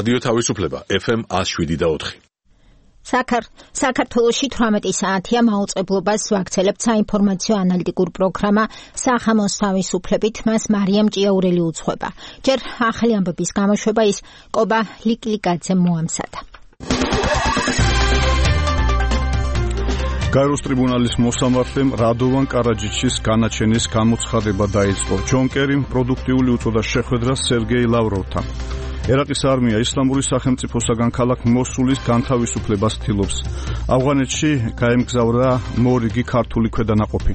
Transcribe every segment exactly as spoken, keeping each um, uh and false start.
რადიო თავისუფლება ეფ ემ one oh seven და four. საქართველოში თვრამეტი საათია მაუწყებლობას ვაქცელებთ საინფორმაციო ანალიტიკურ პროგრამა სახამოს თავისუფლებით, მას მარიამ ჭიაურელი უძღვება. ჯერ ახალი ამბების გამოშვება ის კობა ლიკლიკაძემ მოამზადა. გაეროს ტრიბუნალის მოსამართლემ რადოვან კარაჯიჩის განაჩენის გამოცხადება დაიწყო. ჯონ კერიმ პროდუქტიული უწოდა შეხვედრას სერგეი ლავროვთან. ერაყის არმია ისლამური სახელმწიფოსაგან ქალაქ მოსულის განთავისუფლებას ცდილობს. ავღანეთში გაემგზავრა მორიგი ქართული ქვედანაყოფი.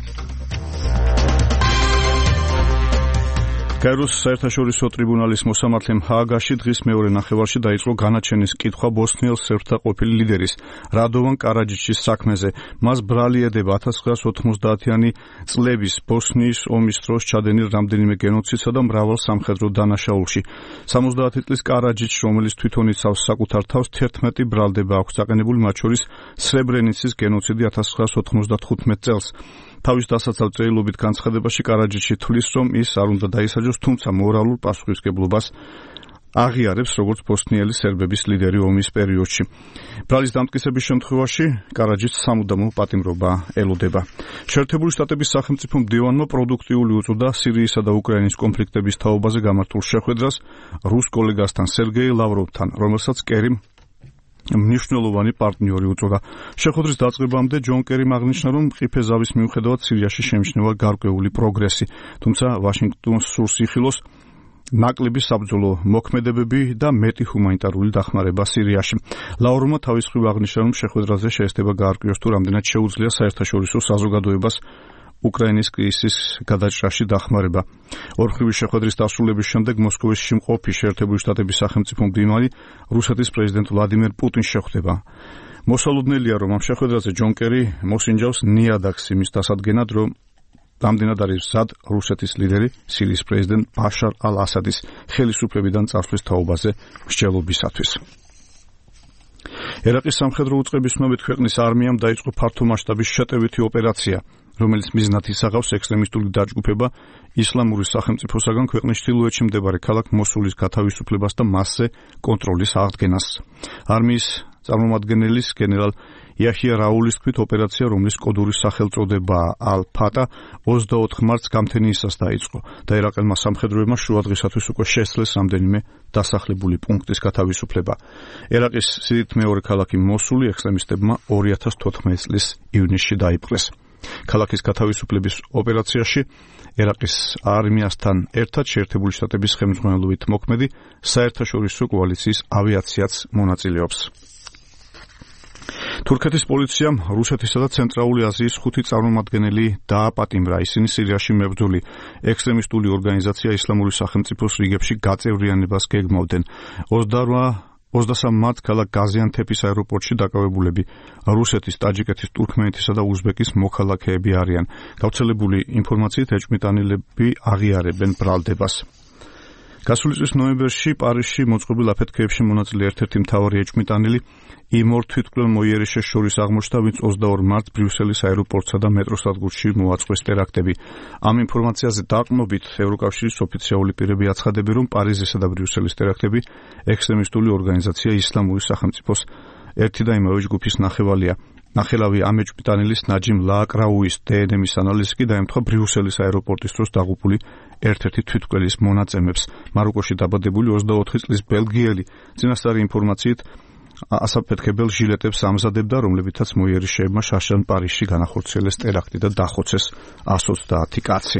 გაეროს საერთაშორისო ტრიბუნალის მოსამართლემ ჰააგაში დღის მეორე ნახევარში დაიწყო განაჩენის კითხვა ბოსნიელ სერბთა ყოფილი ლიდერის რადოვან კარაჯიჩის საქმეზე. მას ბრალი ედება ათას ცხრაას ოთხმოცდაათიანი წლების ბოსნიის ომის დროს ჩადენილ რამდენიმე გენოციდსა და მრავალ სამხედრო დანაშაულში. სამოცდაათი წლის კარაჯიჩს, რომელიც თვითონ იცავს საკუთარ თავს, თერთმეტი ბრალდება აქვს დაყენებული, მათ შორის სრებრენიცის გენოციდი ათას ცხრაას ოთხმოცდათხუთმეტ წელს. თავის დასაცავ წერილობით განცხადებაში კარაჯიჩი თვლის, რომ ის არ უნდა დაისაჯოს, თუმცა მორალურ პასუხისმგებლობას აღიარებს როგორც ბოსნიელი სერბების ლიდერი ომის პერიოდში. ბრალის დამტკიცების შემთხვევაში კარაჯიჩს სამუდამო პატიმრობა ელოდება. შეერთებული შტატების სახელმწიფო მდივანმა პროდუქტიული უწოდა სირიისა და უკრაინის კონფლიქტების თაობაზე გამართულ შეხვედრას რუს კოლეგასთან სერგეი ლავროვთან, რომელსაც კერიმ მნიშვნელოვანი პარტნიორი უწოდა. შეხვედრის დაწყებამდე ჯონ კერიმ აღნიშნა, რომ მყიფე ზავის მიუხედავად სირიაში შემჩნევა გარკვეული პროგრესი, თუმცა ვაშინგტონს სურს იხილოს ნაკლები საბრძოლო მოქმედებები და მეტი ჰუმანიტარული დახმარება სირიაში. ლავროვმა თავის მხრივ აღნიშნა, რომ შეხვედრაზე შეესწება გაარკვიოს თუ რამდენად შეუძლია საერთაშორისო საზოგადოებას უკრაინის კრიზისის გადაჭრაში დახმარება. ორმხრივი შეხვედრის დასრულების შემდეგ მოსკოვში მყოფი შეერთებული შტატების სახელმწიფო მდივანი რუსეთის პრეზიდენტ ვლადიმერ პუტინს შეხვდება. მოსალოდნელია, რომ ამ შეხვედრაზე ჯონ კერი მოსინჯავს ნიადაგს იმის დასადგენად, რომ რამდენად არის მზად რუსეთის ლიდერი სირიის პრეზიდენტ ბაშარ ალ-ასადის ხელისუფლებიდან წასვლის თაობაზე მსჯელობისათვის. ერაყის სამხედრო უწყების ცნობით ქვეყნის არმიამ დაიწყო ფართომასშტაბის შეტევითი ოპერაცია, რომელიც მიზნად ისახავს ექსტრემისტული დაჯგუფება ისლამური სახელმწიფოსაგან ქვეყნის ჩრდილოეთში მდებარე ქალაქ მოსულის გათავისუფლებას და მასზე კონტროლის აღდგენას. არმიის წარმომადგენლის გენერალ იაჰია რაულის თქმით, ოპერაცია, რომლის კოდური სახელწოდებაა ალ-ფატა, ოცდაოთხ მარტს გამთენიისას დაიწყო და ერაყელმა სამხედროებმა შუადღისათვის უკვე შესძლეს რამდენიმე დასახლებული პუნქტის გათავისუფლება. ერაყის სიდიდით მეორე ქალაქი მოსული ექსტრემისტებმა ორი ათას თოთხმეტი წლის ივნისში დაიპყრეს. ქალაქის გათავისუფლების ოპერაციაში ერაყის არმიასთან ერთად შეერთებული შტატების ხელმძღვანელობით მოქმედი საერთაშორისო კოალიციის ავიაციაც მონაწილეობს. თურქეთის პოლიციამ რუსეთისა და ცენტრალური აზიის ხუთი წარმომადგენელი დააპატიმრა. ისინი სირიაში მებრძოლი ექსტრემისტული ორგანიზაცია ისლამური სახელმწიფოს რიგებში გაწევრიანებას გეგმავდნენ. ოცდასამ მარტს ქალაქ გაზიანთეპის აეროპორტში დაკავებულები რუსეთის, ტაჯიკეთის, თურქმენეთისა და უზბეკის მოქალაქეები არიან. გავრცელებული ინფორმაციით ეჭვმიტანილები აღიარებენ ბრალდებას. გასული წლის ნოემბერში პარიზში მოწყობილ აფეთქეებში მონაწილე ერთ-ერთი მთავარი ეჭვმიტანილი იმ ორ თვითმკვლელ მოიერიშეს შორის აღმოჩნდა, ვინც ოცდაორ მარტს ბრიუსელის აეროპორტსა და მეტროს სადგურში მოაწყვეს ტერაქტები. ამ ინფორმაციაზე დაყრდნობით ევროკავშირის ოფიციალური პირები აცხადებენ, რომ პარიზისა და ბრიუსელის ტერაქტები ექსტრემისტული ორგანიზაცია ისლამური სახელმწიფოს ერთი და იმავე ჯგუფის ნახევალია. ნახელავი ამ ეჭვმიტანილის ნაჯიმ ლააკრაუის დე ენ ემის ანალიზი კი დაემთხვა ბრიუსელის აეროპორტის დროს დაღუპული ერთ-ერთი თვითმკვლელის მონაცემებს. მაროკოში დაბადებული ოცდაოთხი წლის ბელგიელი წინასწარი ინფორმაციით ასაფეთქებელ ჟილეტებს ამზადებდა, რომლებითაც მოიერიშეებმა შარშან პარიზში განახორციელეს ტერაქტი და დახოცეს εκατს ოცდაათი კაცი.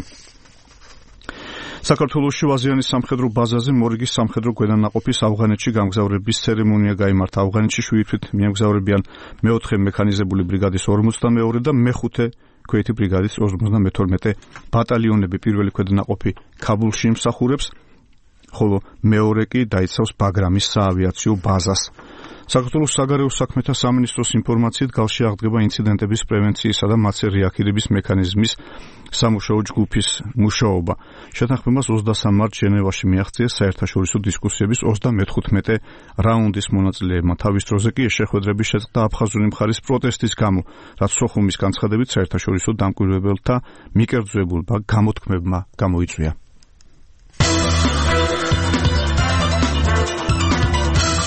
საქართველოში ვაზიანის სამხედრო ბაზაზე მორიგის სამხედრო გვედანაყოფის ავღანეთში გამგზავრების ცერემონია გაიმართა. ავღანეთში შვიდი თვით მიემგზავრებიან მეოთხე მექანიზებული ბრიგადის ორმოცდამეორე და მეხუთე ქვეითი ბრიგადის ორმოცდამეთორმეტე ბატალიონები. პირველი ქვედანაყოფი ქაბულში იმსახურებს, ხოლო მეორე კი დაიცავს ბაგრამის საავიაციო ბაზას. საქართველოს საგარეო საქმეთა სამინისტროს ინფორმაციით გალში აღდგება ინციდენტების პრევენციისა და მათზე რეაგირების მექანიზმის სამუშაო ჯგუფის მუშაობა. შეთანხმებას ოცდასამ მარტს ჟენევაში მიაღწიეს საერთაშორისო დისკუსიების ოცდამეთხუთმეტე რაუნდის მონაწილეებმა. თავის დროზე კი ეს შეხვედრები შეწყდა აფხაზური მხარის პროტესტის გამო, რაც სოხუმის განცხადებით საერთაშორისო დამკვირვებელთა მიკერძოებულმა გამოთქმებმა გამოიწვია.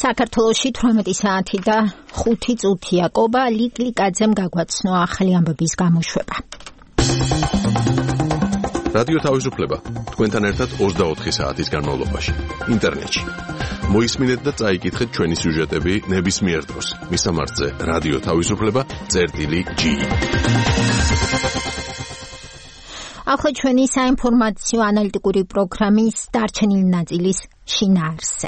საქართველოში თვრამეტი საათი და ხუთი წუთია. კობა ლიკლიკაძემ გაგვაცნო ახალი ამბების გამოშვება. რადიო თავისუფლება თქვენთან ერთად ოცდაოთხი საათის განმავლობაში ინტერნეტში. მოისმინეთ და წაიკითხეთ ჩვენი სიუჟეტები ნებისმიერ დროს. მისამართზე რადიო თავისუფლება წერტილი ჯი. ახლა ჩვენი საინფორმაციო ანალიტიკური პროგრამის დარჩენილი ნაწილის შინაარსზე.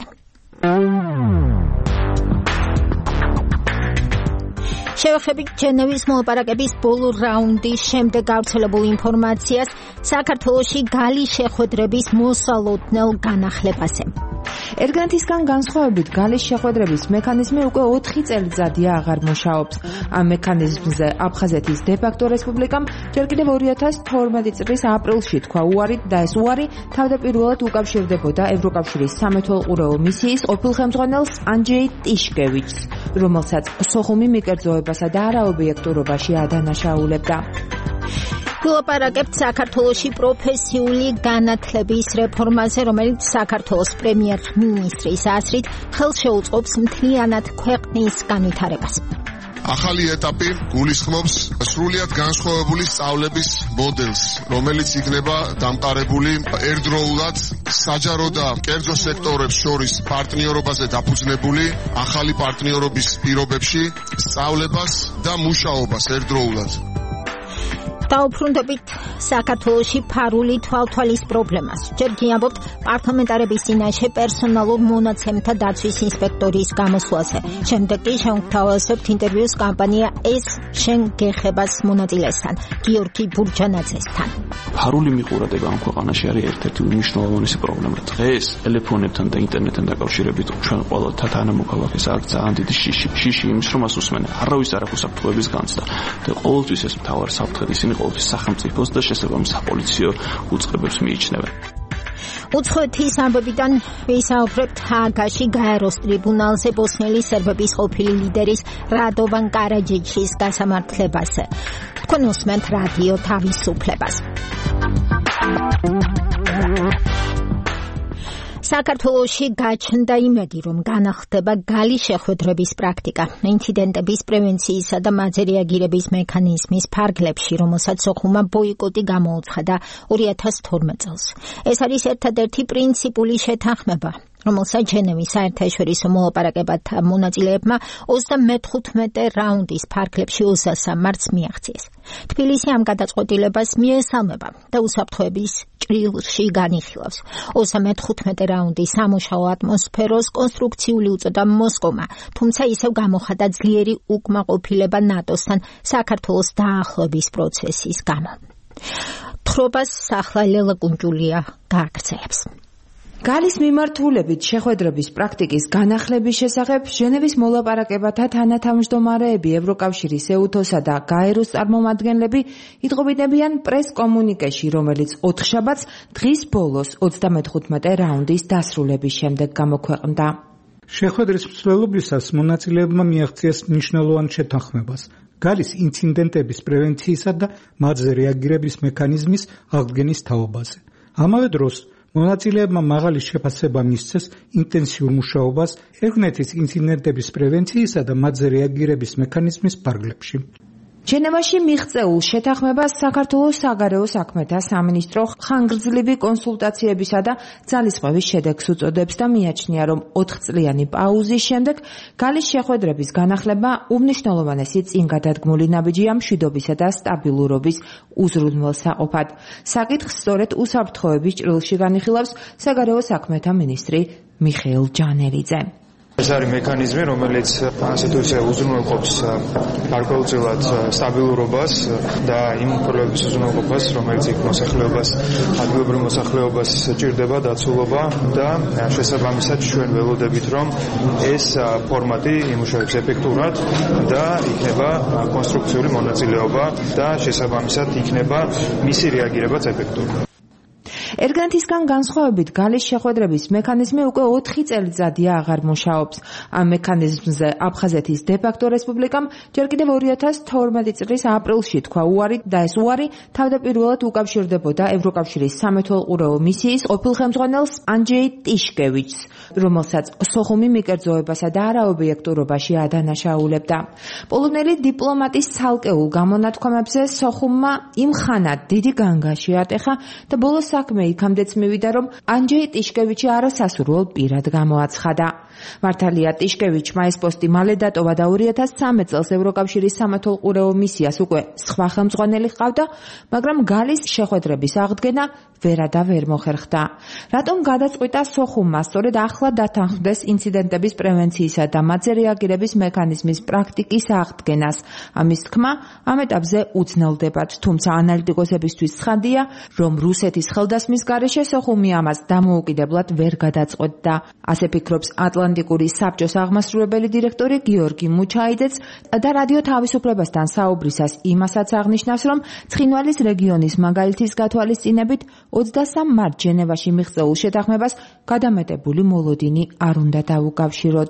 შევეხებით ჯენევის მოლაპარაკების ბოლო რაუნდის შემდეგ გავრცელებულ ინფორმაციას საქართველოში გალის შეხვედრების მოსალოდნელ განახლებაზე. ერთგანთისგან განსხვავებით გალის შეხვედრების მექანიზმი უკვე ოთხი წელიწადია აღარ მუშაობს. ამ მექანიზმზე აფხაზეთის დე-ფაქტო რესპუბლიკამ ჯერ კიდევ ორი ათას თორმეტი წლის aprilში თქვა უარი და ეს უარი თავდაპირველად უკავშირდებოდა ევროკავშირის სამეთვალყურეო მისიის ყოფილ ხელმძღვანელს ანჯეი ტიშკევიჩს, რომელსაც სოხუმი მიკერძოებასა და არაობიექტურობაში ადანაშაულებდა. ვილაპარაკებთ საქართველოში პროფესიული განათლების რეფორმაზე, რომელიც საქართველოს პრემიერ-მინისტრის აზრით ხელს შეუწყობს მთლიანად ქვეყნის განვითარებას. ახალი ეტაპი გულისხმობს სრულიად განსხვავებული სწავლების მოდელს, რომელიც იქნება დამყარებული ერთდროულად საჯარო და კერძო სექტორებს შორის პარტნიორობაზე დაფუძნებული ახალი პარტნიორობის პირობებში სწავლებას და მუშაობას ერთდროულად. დაუბრუნდებით საქართველოში ფარული თვალთვალის პრობლემას. ჯერ გიამბობთ პარლამენტარების წინაშე პერსონალურ მონაცემთა დაცვის ინსპექტორის გამოსვლაზე. შემდეგ კი შევთავაზებთ ინტერვიუს კამპანია ეს შენ გეხებას მონაწილესთან, გიორგი ბურჯანაძესთან. ფარული მიყურადება ამ ქვეყანაში არის ერთ-ერთი უმნიშვნელოვანესი პრობლემა. დღეს ტელეფონებთან და ინტერნეტთან დაკავშირებით ჩვენ ყველა თანამოქალაქეს აქვს ძალიან დიდი შიში. შიში იმის რომ მას უსმენა. არავის არ აქვს საფრთხეების განცდა და ყოველთვის ეს მთავარი საფრთხე ისინი ყოველთვის სახელმწიფოს და შესაბამის საპოლიციო უწყებებს მიიჩნევენ. უცხოეთის ამბებიდან ვისაუბრებთ ჰააგაში გაეროს ტრიბუნალზე ბოსნიელი სერბების ყოფილი ლიდერის რადოვან კარაჯიჩის გასამართლებაზე. თქვენ უსმენთ რადიო თავისუფლებას. საქართველოში გაჩნდა იმედი, რომ განახლდება გალის შეხვედრების პრაქტიკა ინციდენტების პრევენციისა და მათზე რეაგირების მექანიზმის ფარგლებში, რომელსაც სოხუმმა ბოიკოტი გამოუცხადა ორი ათას თორმეტ წელს. ეს არის ერთადერთი პრინციპული შეთანხმება, რომელსაც ჟენევის საერთაშორისო მოლაპარაკებათა მონაწილეებმა ოცდამეხუთმეტე რაუნდის ფარგლებში ოცდასამ მარტს მიაღწიეს. თბილისი ამ გადაწყვეტილებას მიესალმება და უსაფრთხოების ჭრილში განიხილავს. ოცდამეხუთმეტე რაუნდის სამუშაო ატმოსფეროს კონსტრუქციული უწოდა მოსკოვმა, თუმცა ისევ გამოხატა ძლიერი უკმაყოფილება ნატოსთან საქართველოს დაახლოების პროცესის გამო. თხრობას ახლა ლელა კუნჯულია გააგრძელებს. გალის მიმართულებით შეხვედრების პრაქტიკის განახლების შესახებ ჟენევის მოლაპარაკებათა თანათავმჯდომარეები ევროკავშირის ეუთოსა და გაეროს წარმომადგენლები იტყობინებიან პრეს-კომუნიკეში, რომელიც ოთხშაბათს დღის ბოლოს ოცდამეხუთმეტე რაუნდის დასრულების შემდეგ გამოქვეყნდა. შეხვედრის მსვლელობისას მონაწილეებმა მიაღწიეს მნიშვნელოვან შეთანხმებას გალის ინციდენტების პრევენციისა და მათზე რეაგირების მექანიზმის აღდგენის თაობაზე. ამავე დროს მონაწილეებმა მაღალი შეფასება მისცეს ინტენსიურ მუშაობას ერთგანეთის ინციდენტების პრევენციისა და მათზე რეაგირების მექანიზმის ფარგლებში. ჟენევაში მიღწეულ შეთანხმებას საქართველოს საგარეო საქმეთა სამინისტრო ხანგრძლივი კონსულტაციებისა და ძალისხმევის შედეგს უწოდებს და მიაჩნია, რომ ოთხწლიანი პაუზის შემდეგ გალის შეხვედრების განახლება უმნიშვნელოვანესი წინგადადგმული ნაბიჯია მშვიდობისა და სტაბილურობის უზრუნველსაყოფად. საკითხს სწორედ უსაფრთხოების ჭრილში განიხილავს საგარეო საქმეთა მინისტრი მიხეილ ჯანელიძე. ეს არის მექანიზმი, რომელიც ასე თუ ისე უზრუნველყოფს გარკვეულწილად სტაბილურობას და იმ პრობლემების უზრუნველყოფას, რომელიც იქ მოსახლეობას, ადგილობრივ მოსახლეობას ჭირდება დაცულობა და შესაბამისად ჩვენ ველოდებით, რომ ეს ფორმატი იმუშავებს ეფექტურად და იქნება კონსტრუქციული მონაწილეობა და შესაბამისად იქნება მისი რეაგირებაც ეფექტური. ერთგანათისგან განსხვავებით გალის შეხვედრების მექანიზმი უკვე ოთხი წელიწადია აღარ მუშაობს. ამ მექანიზმზე აფხაზეთის დე-ფაქტო რესპუბლიკამ ჯერ კიდევ ორი ათას თორმეტი წლის აპრილში თქვა უარი და ეს უარი თავდაპირველად უკავშირდებოდა ევროკავშირის სამეთვალყურეო მისიის ყოფილ ხელმძღვანელს ანჯეი ტიშკევიჩს, რომელსაც სოხუმი მიკერძოებასა და არაობიექტურობაში ადანაშაულებდა. პოლონელი დიპლომატის ცალკეულ გამონათქვამებზე სოხუმმა იმხანად დიდი განგაში ატეხა და ბოლოს საქმე იქამდეც მივიდა, რომ ანჯეი ტიშკევიჩი არასასურველ პირად გამოაცხადა. მართალია ტიშკევიჩმა ეს პოსტი მალე დატოვა და ორი ათას ცხრამეტ წელს ევროკავშირის სამეთვალყურეო მისიას უკვე სხვა ხელმძღვანელი ჰყავდა, მაგრამ გალის შეხვედრების აღდგენა ვერა და ვერ მოხერხდა. რატომ გადაწყვიტა სოხუმმა სწორედ ახლა დათანხმდეს ინციდენტების პრევენციისა და მათზე რეაგირების მექანიზმის პრაქტიკის აღდგენას? ამის თქმა ამ ეტაპზე უცნელდებათ, თუმცა ანალიტიკოსებისთვის ცხადია, რომ რუსეთის ხელდასმის გარეშე სოხუმი ამას დამოუკიდებლად ვერ გადაწყვეტდა. ასე ფიქრობს ატლანტიკური საბჭოს აღმასრულებელი დირექტორი გიორგი მუჩაიძეც და რადიო თავისუფლებასთან საუბრისას იმასაც აღნიშნავს, რომ ცხინვალის რეგიონის მაგალითის გათვალისწინებით ოცდასამ მარტს ჟენევაში მიღწეულ შეთანხმებას გადამეტებული მოლოდინი არ უნდა დაუკავშიროთ.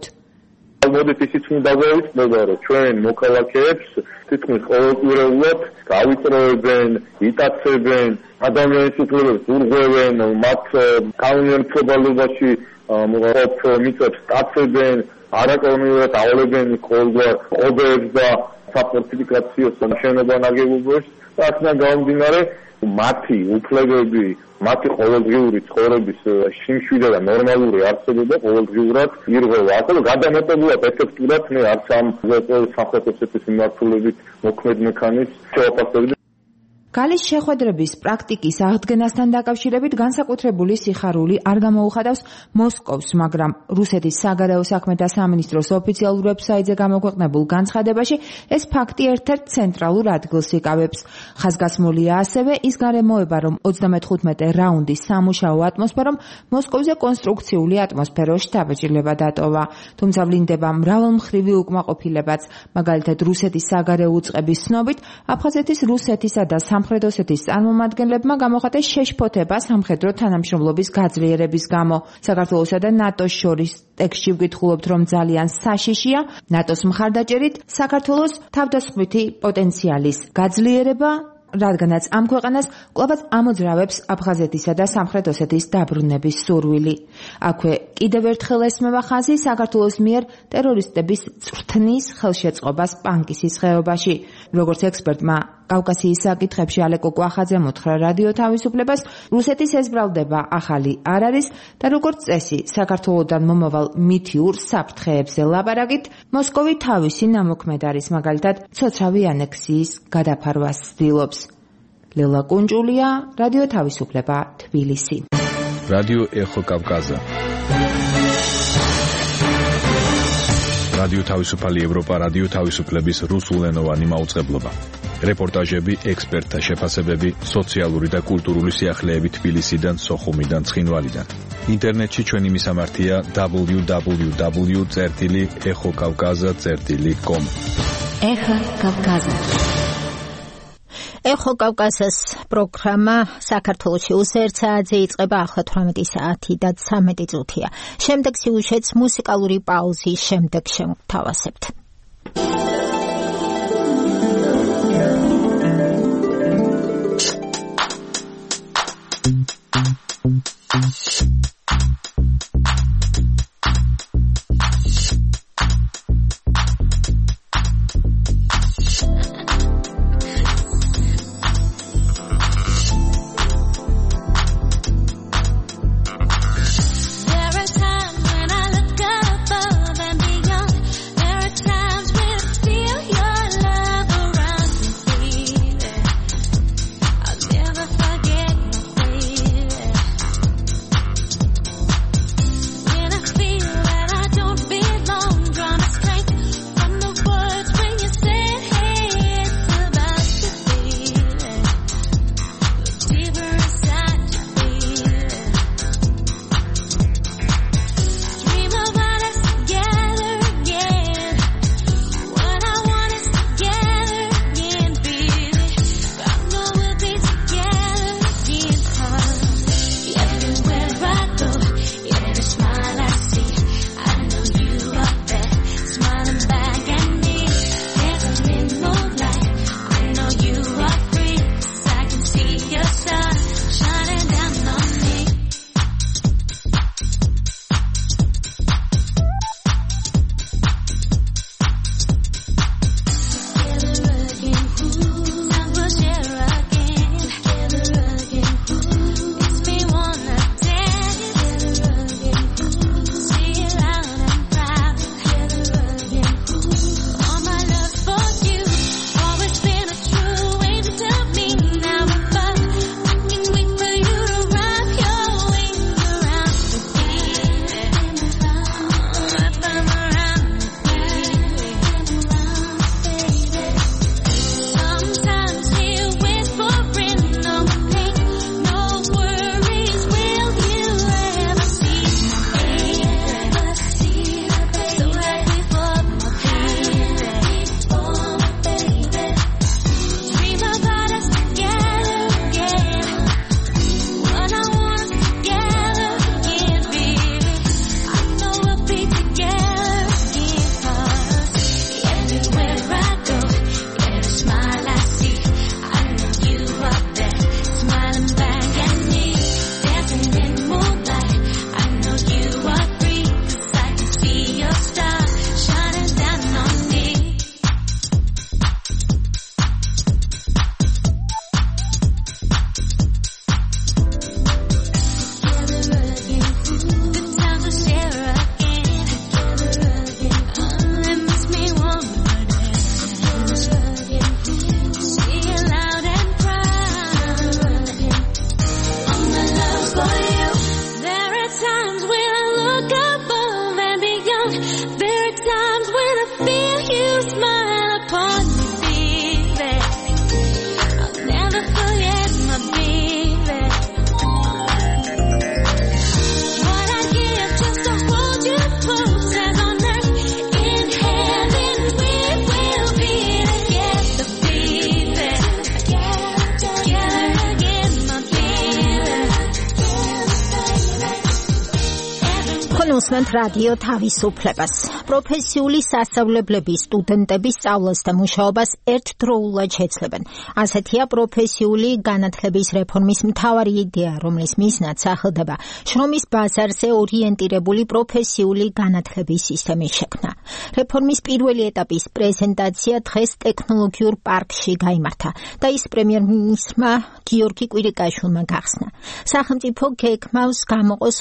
მოდით ისიც უნდა გავიცნობა, რომ ჩვენ მოქალაქეებს თითქმის ყოველკვირეულად გავიწროებენ, იტაცებენ, ადამიანის უფლებებს ურღვევენ, მათ კანონმდებლობაში მოყოლ მიწებს სტაცებენ, არაკანონიურად ავლებენ ყოველგვარ ყობებს და საფორტიფიკაციო შენობა ნაგებობებს და აქედან გამომდინარე მათი უფლებები, მათი ყოველდღიური ცხოვრების შიმშვიდე და ნორმალური არსებობა ყოველდღიურად ირღვევა. ახლა გადამეტებულად ეფექტურად მე არც ამ სამხრეთ ოსეთის მიმართულებით მოქმედ მექანიზმს შევაფასებდი. გალის შეხვედრების პრაქტიკის აღდგენასთან დაკავშირებით განსაკუთრებული სიხარული არ გამოუხადავს მოსკოვს, მაგრამ რუსეთის საგარეო საქმეთა სამინისტროს ოფიციალურ ვებსაიტზე გამოქვეყნებულ განცხადებაში ეს ფაქტი ერთ-ერთ ცენტრალურ ადგილს იკავებს. ხაზგასმულია ასევე ის გარემოება, რომ ოცდამეთხუთმეტე რაუნდის სამუშაო ატმოსფერომ მოსკოვზე კონსტრუქციული ატმოსფეროს შთაბეჭდილება დატოვა. თუმცა ვლინდება მრავალმხრივი უკმაყოფილებაც, მაგალითად რუსეთის საგარეო უწყების ცნობით, აფხაზეთის რუსეთისა და სამხრეთ ოსეთის წარმომადგენლებმა გამოხატეს შეშფოთება სამხედრო თანამშრომლობის გაძლიერების გამო. საქართველოსა და ნატოს შორის ტექსტში ვკითხულობთ, რომ ძალიან საშიშია ნატოს მხარდაჭერით საქართველოს თავდასხმითი პოტენციალის გაძლიერება, რადგანაც ამ ქვეყანას კვლავაც ამოძრავებს აფხაზეთისა და სამხრეთ ოსეთის დაბრუნების სურვილი. აქვე კიდევ ერთხელ ესმევა ხაზი საქართველოს მიერ ტერორისტების წვრთნის ხელშეწყობას პანკისის ხეობაში. როგორც ექსპერტმა კავკასიის საკითხებში ალეკო კვახაძემ უთხრა რადიო თავისუფლებას, რუსეთის ეს ბრალდება ახალი არ არის და როგორც წესი საქართველოდან მომავალ მითიურ საფრთხეებზე ლაპარაკით, მოსკოვი თავისი ნამოქმედ არის, მაგალითად ცოცხალი ანექსიის გადაფარვას ცდილობს. ლელა კუნჭულია, რადიო თავისუფლება, თბილისი. რადიო ეხო კავკაზა. რადიო თავისუფალი ევროპა, რადიო თავისუფლების რუსულენოვანი მაუწყებლობა. რეპორტაჟები, ექსპერტთა შეფასებები, სოციალური და კულტურული სიახლეები თბილისიდან, სოხუმიდან, ცხინვალიდან. ინტერნეტში ჩვენი მისამართია დაბლიუ დაბლიუ დაბლიუ წერტილი ეხო კავკაზა წერტილი კომ. ეხო კავკაზა. ეხო კავკასიის პროგრამა საქართველოში უსერთ საათზე იწყება, ახლა თვრამეტი საათი და ცამეტი წუთია. შემდეგ სიუჟეტს მუსიკალური პაუზის შემდეგ შევთავაზებთ. There are times when I look above and beyond. There are times with მუსმენთ რადიო თავისუფლებას. პროფესიული სასწავლებლების სტუდენტების სწავლას და მუშაობას ერთდროულად შეცვლებენ. ასეთია პროფესიული განათლების რეფორმის მთავარი იდეა, რომლის მიზნად სახელდება შრომის ბაზარზე ორიენტირებული პროფესიული განათლების სისტემის შექმნა. რეფორმის პირველი ეტაპის პრეზენტაცია დღეს ტექნოლოგიურ პარკში გაიმართა და ის პრემიერ-მინისტრმა გიორგი კვირიკაშვილმა გახსნა. სახელმწიფო გეგმავს გამოყოს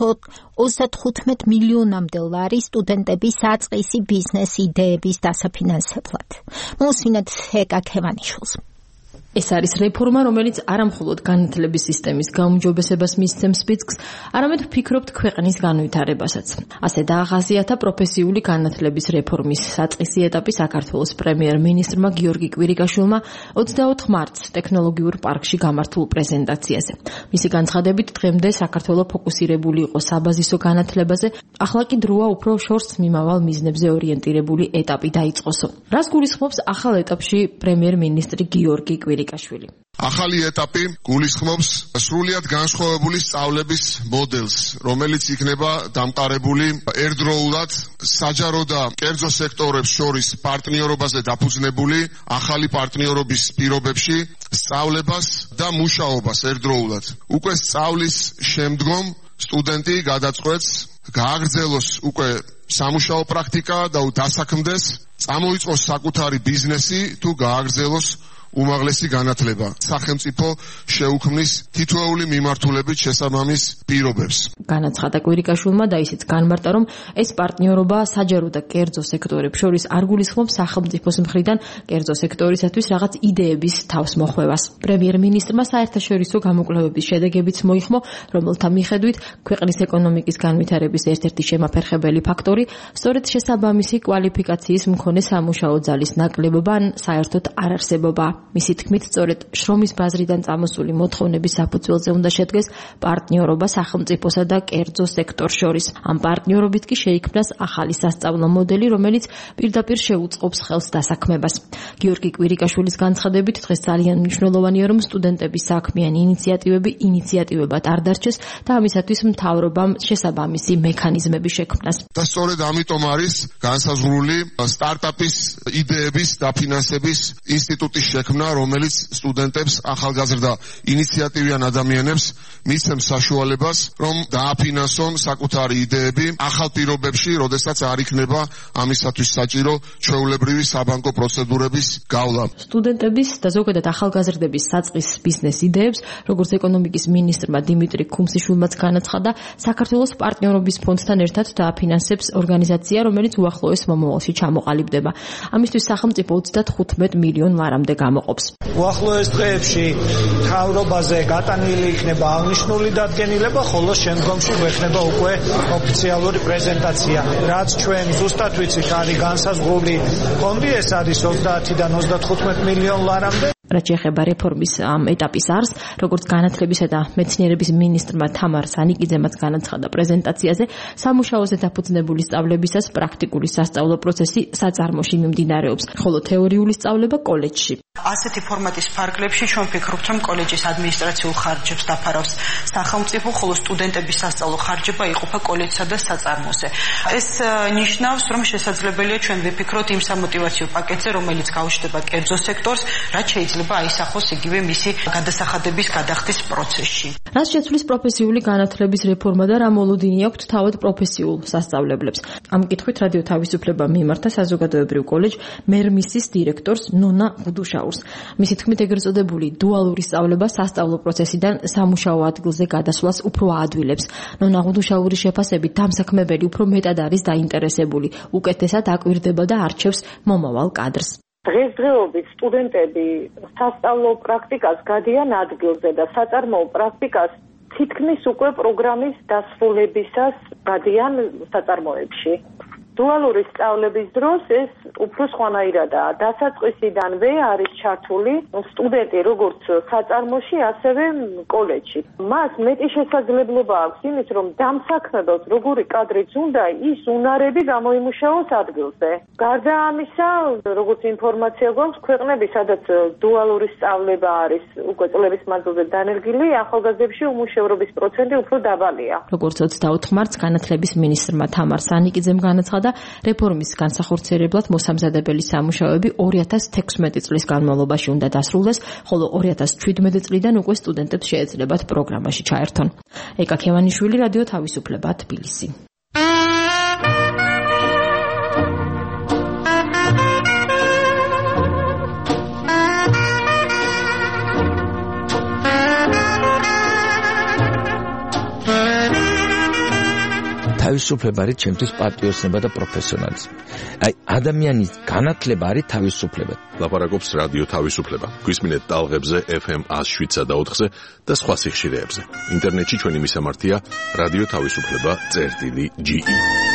ოცდათხუთმეტ მილიონამდე ლარი სტუდენტების საწყისი ბიზნეს იდეების დასაფინანსებლად. მოსვინეთ ეკა ქევანიშვილს. ეს არის რეფორმა, რომელიც არამხოლოდ განათლების სისტემის გაუმჯობესებას მისცემს სპიცკს, არამედ ვფიქრობთ ქვეყნის განვითარებასაც. ასე დაახასიათა პროფესიული განათლების რეფორმის საწყისი ეტაპი საქართველოს პრემიერ-მინისტრმა გიორგი კვირიკაშვილმა ოცდაოთხ მარტს ტექნოლოგიურ პარკში გამართულ პრეზენტაციაზე. მისი განცხადებით, დღემდე საქართველო ფოკუსირებული იყო საბაზისო განათლებაზე, ახლა კი დროა უფრო შორს მიმავალ მიზნებზე ორიენტირებული ეტაპი დაიწყოსო. რას გულისხმობს ახალ ეტაპში პრემიერ-მინისტრი გიორგი კვირიკაშვილი? ახალი ეტაპი გულისხმობს სრულიად განსხვავებული სწავლების მოდელს, რომელიც იქნება დამყარებული ერთდროულად საჯარო და კერძო სექტორებს შორის პარტნიორობაზე დაფუძნებული ახალი პარტნიორობის პირობებში სწავლებას და მუშაობას ერთდროულად. უკვე სწავლის შემდგომ სტუდენტი გადაწყვეტს გააგრძელოს უკვე სამუშაო პრაქტიკა და დასაქმდეს, წამოიწყოს საკუთარი ბიზნესი თუ გააგრძელოს უმაღლესი განათლება. სახელმწიფო შეუქმნის თითოეული მიმართულებით შესაბამის პირობებს. განაცხადა კვირიკაშვილმა და ისიც განმარტა, რომ ეს პარტნიორობა საჯარო და კერძო სექტორებს შორის არ გულისხმობს სახელმწიფოს მხრიდან კერძო სექტორისათვის რაღაც იდეების თავსმოხვევას. პრემიერ-მინისტრმა საერთაშორისო გამოკვლევების შედეგებიც მოიხმო, რომელთა მიხედვით ქვეყნის ეკონომიკის განვითარების ერთ-ერთი შემაფერხებელი ფაქტორი სწორედ შესაბამისი კვალიფიკაციის მქონე სამუშაო ძალის ნაკლებობა ან საერთოდ არარსებობა. მისი თქმით, სწორედ შრომის ბაზრიდან წამოსული მოთხოვნების საფუძველზე უნდა შედგეს პარტნიორობა სახელმწიფოსა და კერძო სექტორს შორის. ამ პარტნიორობით კი შეიქმნას ახალი სასწავლო მოდელი, რომელიც პირდაპირ შეუწყობს ხელს დასაქმებას. გიორგი კვირიკაშვილის განცხადებით, დღეს ძალიან მნიშვნელოვანია, რომ სტუდენტების საქმიანი ინიციატივები ინიციატივებად არ დარჩეს და ამისათვის მთავრობამ შესაბამისი მექანიზმები შექმნას. და სწორედ ამიტომ არის განსაზღვრული სტარტაპის იდეების დაფინანსების ინსტიტუტის შექმნა, რომელიც სტუდენტებს, ახალგაზრდა ინიციატივიან ადამიანებს მისცემს საშუალებას, რომ დააფინანსონ საკუთარი იდეები ახალ პირობებში, როდესაც არ იქნება ამისათვის საჭირო ჩვეულებრივი საბანკო პროცედურების გავლა. სტუდენტების და ზოგადად ახალგაზრდების საწყის ბიზნეს იდეებს, როგორც ეკონომიკის მინისტრმა დიმიტრი ქუმსიშვილმაც განაცხადა, საქართველოს პარტნიორობის ფონდთან ერთად დააფინანსებს ორგანიზაცია, რომელიც უახლოეს მომავალში ჩამოყალიბდება. ამისთვის სახელმწიფო ოცდათხუთმეტ მილიონ ლარამდე გამოყოფს. უახლოეს დღეებში მთავრობაზე გატანილი იქნება აღნიშნული დადგენილება, ხოლო შემდგომში გვექნება უკვე ოფიციალური პრეზენტაცია. რაც ჩვენ ზუსტად ვიცით, არის განსაზღვრული ფონდი, ეს არის ოცდაათიდან ოცდათხუთმეტ მილიონ ლარამდე. რაც შეეხება რეფორმის ამ ეტაპის არს, როგორც განათლებისა და მეცნიერების მინისტრმა თამარ სანიკიძემაც განაცხადა პრეზენტაციაზე, სამუშაოზე დაფუძნებული სწავლებისას პრაქტიკული სასწავლო პროცესი საწარმოში მიმდინარეობს, ხოლო თეორიული სწავლება კოლეჯში. ასეთი ფორმატის ფარგლებში ჩვენ ვფიქრობთ, რომ კოლეჯის ადმინისტრაციულ ხარჯებს დაფარავს სახელმწიფო, ხოლო სტუდენტების სასწავლო ხარჯება იყოფა კოლეჯსა და საწარმოზე. ეს ნიშნავს, რომ შესაძლებელია ჩვენ ვიფიქროთ იმ სამოტივაციო პაკეტზე, რომელიც გაუშვება კერძო სექტორს, რაც შეიძლება აისახოს იგივე მისი გადასახადების გადახდის პროცესში. რაც შეცვლის პროფესიული განათლების რეფორმა და რა მოლოდინი აქვს თავად პროფესიულ სასწავლებლებს. ამ კითხვით რადიო თავისუფლება მიმართა საზოგადოებრივ კოლეჯ მერმისის დირექტორს ნონა ღუდუშაურს. მისი თქმით, ეგრეთ წოდებული დუალური სწავლება სასწავლო პროცესიდან სამუშაო ადგილზე გადასვლას უფრო აადვილებს. ნონა ღუდუშაურის შეფასებით, დამსაქმებელი უფრო მეტად არის დაინტერესებული, უკეთესად აკვირდება და არჩევს მომავალ კადრს. დღესდღეობით სტუდენტები სასწავლო პრაქტიკას გადიან ადგილზე და საწარმოო პრაქტიკას თითქმის უკვე პროგრამის დასრულებისას გადიან საწარმოებში. დუალური სწავლების დროს ეს უფრო სხვანაირადაა. დასაწყისიდანვე არის ჩართული სტუდენტი როგორც საწარმოში, ასევე კოლეჯში. მას მეტი შესაძლებლობა აქვს იმის, რომ დამსაქმებელს როგორი კადრიც უნდა, ის უნარები გამოიმუშაოს ადგილზე. გარდა ამისა, როგორც ინფორმაცია გვაქვს, ქვეყნები, სადაც დუალური სწავლება არის უკვე წლების მანძილზე დანერგილი, ახალგაზრდებში უმუშევრობის პროცენტი უფრო დაბალია. როგორც ოცდაოთხ მარტს განათლების მინისტრმა თამარ სანიკიძემ განაცხადა, რეფორმის განსახორციელებლად მოსამზადებელი სამუშაოები ორი ათას თექვსმეტი წლის განმავლობაში უნდა დასრულდეს, ხოლო ორი ათას შვიდმეტი წლიდან უკვე სტუდენტებს შეეძლებათ პროგრამაში ჩაერთონ. ეკა ქევანიშვილი, რადიო თავისუფლება, თბილისი. თავისუფლება არის ჩემთვის პატრიოტიზმი და პროფესიონალიზმი. აი, ადამიანის განათლება არის თავისუფლება. ლაპარაკობს რადიო თავისუფლება. გვისმინეთ ტალღებზე ეფ ემ ათს შვიდსა და ოთხზე და სხვა სიხშირეებზე. ინტერნეტში ჩვენი მისამართია რადიო თავისუფლება წერტილი ჯი ი.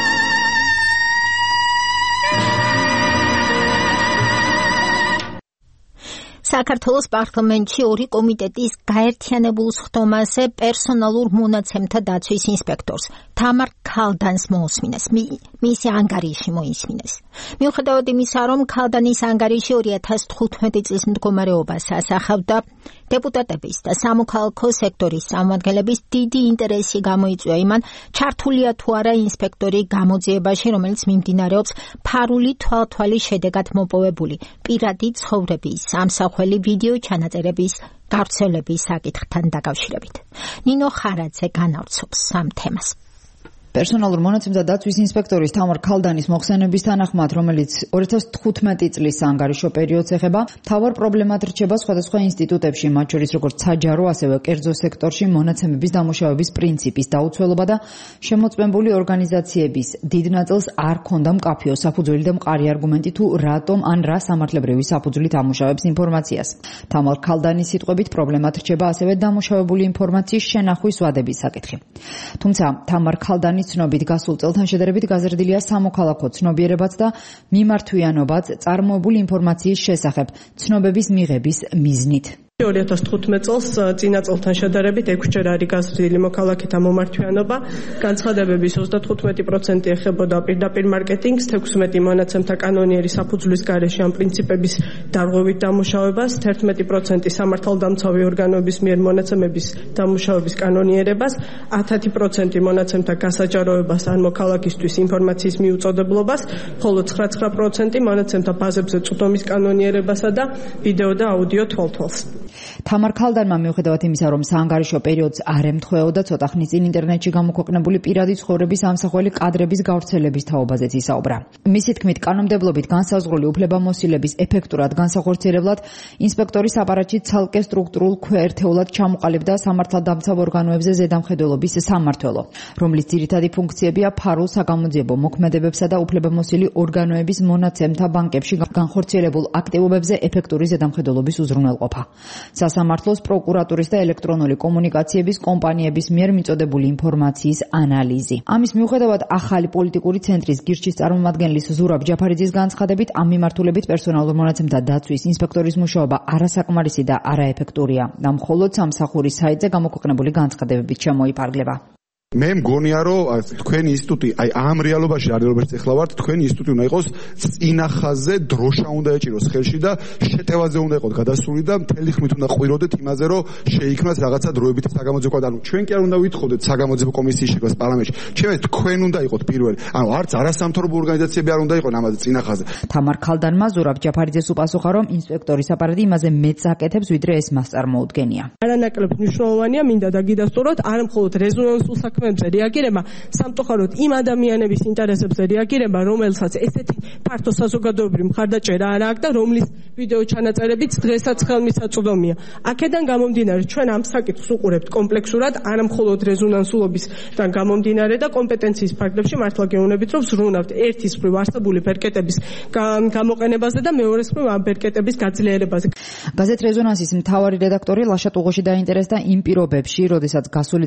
საქართველოს პარლამენტში ორი კომიტეტის გაერთიანებულ სხდომაზე პერსონალურ მონაცემთა დაცვის ინსპექტორს თამარ ქალდანს მოусმინეს. მისი ანგარიში მოისმინეს. მიუხედავად იმისა, რომ ქალდანის ანგარიში ორი ათას თხუთმეტი წლის მდგომარეობას ასახავდა, დეპუტატების და სამოქალაქო სექტორის წარმომადგენლების დიდი ინტერესი გამოიწვია იმან, ჩართულია თუ არა ინსპექტორი გამოძიებაში, რომელიც მიმდინარეობს ფარული თვალთვალის შედეგად მოპოვებული პირადი ცხოვრების სამსახველი ვიდეო ჩანაწერების გავრცელების საკითხთან დაკავშირებით. ნინო ხარაძე განავრცობს ამ თემას. პერსონალურ მონაცემთა დაცვის ინსპექტორის თამარ ქალდანის მოხსენების თანახმად, რომელიც ორი ათას თხუთმეტი წლის ანგარიშო პერიოდს ეხება, მთავარ პრობლემად რჩება სხვადასხვა ინსტიტუტებში, მათ შორის როგორც საჯარო, ასევე კერძო სექტორში მონაცემების დამუშავების პრინციპის დაუცველობა და შემოწმებული ორგანიზაციების დიდ ნაწილს არ ქონდა მკაფიო საფუძველი და მყარი არგუმენტი თუ რატომ ან რა სამართლებრივი საფუძვლით ამუშავებს ინფორმაციას. თამარ ქალდანის სიტყვებით პრობლემად რჩება ასევე დამუშავებული ინფორმაციის შენახვის ვადების საკითხი. თუმცა თამარ ქალდანის ცნობით გასულ წელთან შედარებით გაზრდილია სამოქალაქო ცნობიერებაც და მიმართვიანობაც წარმოებული ინფორმაციის შესახებ ცნობების მიღების მიზნით. ორი ათას თხუთმეტი წელს წინა წელთან შედარებით ექვსჯერ არის გაზრდილი მოქალაქეთა მომართვიანობა, განცხადებების ოცდათხუთმეტი პროცენტი ეხებოდა პირდაპირ მარკეტინგს, თექვსმეტი მონაცემთა კანონიერი საფუძვლის გარეშე ამ პრინციპების დარღვევით დამუშავებას, თერთმეტი პროცენტი სამართალდამცავი ორგანოების მიერ მონაცემების დამუშავების კანონიერებას, ათი პროცენტი მონაცემთა გასაჯაროებას ან მოქალაქისთვის ინფორმაციის მიუწოდებლობას, ხოლო ცხრა პროცენტი მონაცემთა ბაზებზე წვდომის კანონიერებასა და ვიდეო და აუდიო თვალთვალს. თამარ ქალდანმა მიუხედავად იმისა, რომ საანგარიშო პერიოდს არ ემთხვეოდა, ცოტა ხნის წინ ინტერნეტში გამოქვეყნებული პირადი ცხოვრების ამსახველი კადრების გავრცელების თაობაზეც ისაუბრა. მისი თქმით, კანონმდებლობით განსაზღვრული უფლებამოსილების ეფექტურად განსახორციელებლად ინსპექტორის აპარატში ცალკე სტრუქტურულ ქვეერთეულად ჩამოყალიბდა სამართალდამცავ ორგანოებზე ზედამხედველობის სამმართველო, რომლის ძირითადი ფუნქციებია ფარულ საგამოძიებო მოქმედებებსა და უფლებამოსილი ორგანოების მონაცემთა ბანკებში განხორციელებულ აქტივობებზე ეფექტური ზედამხედველობის უზრუნველყოფა. სასამართლოს, პროკურატურის და ელექტრონული კომუნიკაციების კომპანიების მიერ მიწოდებული ინფორმაციის ანალიზი. ამის მიუხედავად ახალი პოლიტიკური ცენტრის გირჩის წარმომადგენლის ზურაბ ჯაფარიძის განცხადებით, ამ მიმართულებით პერსონალურ მონაცემთა დაცვის ინსპექტორის მუშაობა არასაკმარისი და არაეფექტურია და მხოლოდ სამსახურის საიტზე გამოქვეყნებული განცხადებებით შემოიფარგლება. მე მგონია, რომ თქვენი ინსტიტუტი, აი ამ რეალობაში, რეალობაში ეხლა ვართ, თქვენი ინსტიტუტი უნდა იყოს წინახაზე, დროშა უნდა ეჭიროს ხელში და შეტევაზე უნდა იყოს გადასული და მთელი ხმით უნდა ყვიროდეთ იმაზე, რომ შეიქმნას რაღაცა დროებითი საგამოძიებო. ანუ ჩვენ კი არ უნდა ვითხოვდეთ საგამოძიებო კომისიის შექმნას პარლამენტში. ჩვენ თქვენ უნდა იყოთ პირველი. ანუ არც არასამთავრობო ორგანიზაციები არ უნდა იყონ ამაზე წინახაზე. თამარ ქალდანმა ზურაბ ჯაფარიძეს უპასუხა, რომ ინსპექტორის აპარატი იმაზე მეც აკეთებს, ვიდრე ეს მას წარმოუდგენია. არანაკლებ მნიშვნელოვანია, მინდა დაგიდასტუროთ, არა მხოლოდ რეზონანსულ საქმეებზე რეაგირება, სამწუხაროდ იმ ადამიანების ინტერესებზე რეაგირება, რომელსაც ესეთი ფართო საზოგადოებრივი მხარდაჭერა არ აქვს და რომლის ვიდეო ჩანაწერებიც დღესაც ხელმისაწვდომია. აქედან გამომდინარე, ჩვენ ამ საკითხს უყურებთ კომპლექსურად, არა მხოლოდ რეზონანსულობისგან გამომდინარე და კომპეტენციის ფარგლებში მართლა გეუბნებით, რომ ზრუნავთ ერთის მხრივ არსებული ბერკეტების გამოყენებაზე და მეორეს მხრივ ამ ბერკეტების გაძლიერებაზე. გაზეთ რეზონანსის მთავარი რედაქტორი ლაშა ტუღოში დაინტერესდა იმ პირობებში, როდესაც გასული წლის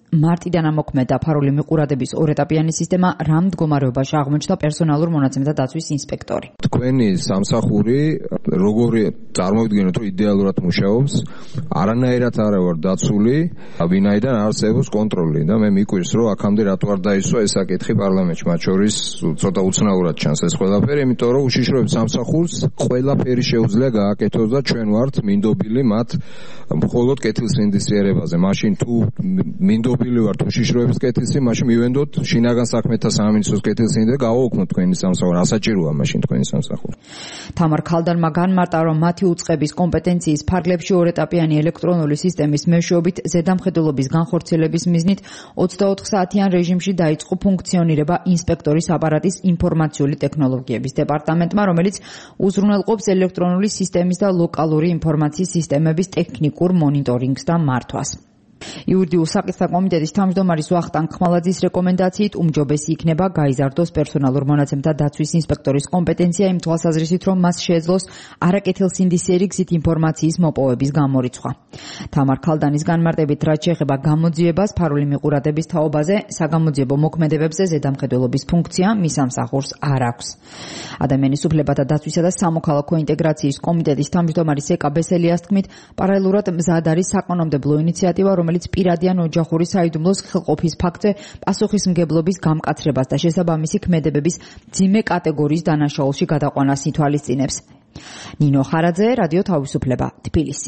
მარტიდან ამოქმედა დაფარული მიყურადების ორეტაპიანი სისტემა, რა მდგომარეობაში აღმოჩნდა პერსონალურ მონაცემთა დაცვის ინსპექტორი. თქვენი სამსახური როგორი წარმოვიდგინოთ, რომ იდეალურად მუშაობს, არანაირად არ ვარ დაცული, ვინაიდან არსებობს კონტროლი და მე მიკვირს, რომ აქამდე რატო არ დაისვა ეს საკითხი პარლამენტში, მათ შორის ცოტა უცნაურად ჩანს ეს ყველაფერი, იმიტომ რომ უშიშროების სამსახურს ყველაფერი შეუძლია გააკეთოს და ჩვენ ვართ მინდობილი მათ მხოლოდ კეთილსინდისიერებაზე. მაშინ თუ მინდობილი ვართ უშიშროების კეთილსი, მაშინ მივენდოთ შინაგან საქმეთა სამინისტროს კეთილსინდი და გავაუქმოთ თქვენი სამსახური. ასაჭიროა მაშინ თქვენი სამსახური. თამარ ქალდანმა განმარტა, რომ მათი უწყების კომპეტენციის ფარგლებში ორეტაპიანი ელექტრონული სისტემის მეშვეობით ზედამხედველობის განხორციელების მიზნით ოცდაოთხ საათიან რეჟიმში დაიწყო ფუნქციონირება ინსპექტორის აპარატის ინფორმაციული ტექნოლოგიების დეპარტამენტმა, რომელიც უზრუნველყოფს ელექტრონული სისტემის და ლოკალური ინფორმაციის სისტემების ტექნიკურ მონიტორინგს და მართვას. იურიდიულ საკითხთა კომიტეტის თავმჯდომარის ვახტანგ ხმალაძის რეკომენდაციით უმჯობესი იქნება გაიზარდოს პერსონალურ მონაცემთა დაცვის ინსპექტორის კომპეტენცია იმ თვალსაზრისით, რომ მას შეეძლოს არაკეთილსინდისიერი გზით ინფორმაციის მოპოვების გამორიცხვა. თამარ ქალდანის განმარტებით, რაც შეეხება გამოძიებას ფარული მიყურადების თაობაზე, საგამოძიებო მოქმედებებზე ზედამხედველობის ფუნქცია მის სამსახურს არ აქვს. ადამიანის უფლებათა დაცვისა და სამოქალაქო ინტეგრაციის კომიტეტის თავმჯდომარი სეკა ბესელიას თქმით, პარალელურად მზად არის საკანონმდებლო ინიციატივა, რომელიც პირადი ან ოჯახური საიდუმლოს ხელყოფის ფაქტზე პასუხისმგებლობის გამკაცრებას და შესაბამისი ქმედებების მძიმე კატეგორიის დანაშაულში გადაყვანას ითვალისწინებს. ნინო ხარაძე, რადიო თავისუფლება, თბილისი.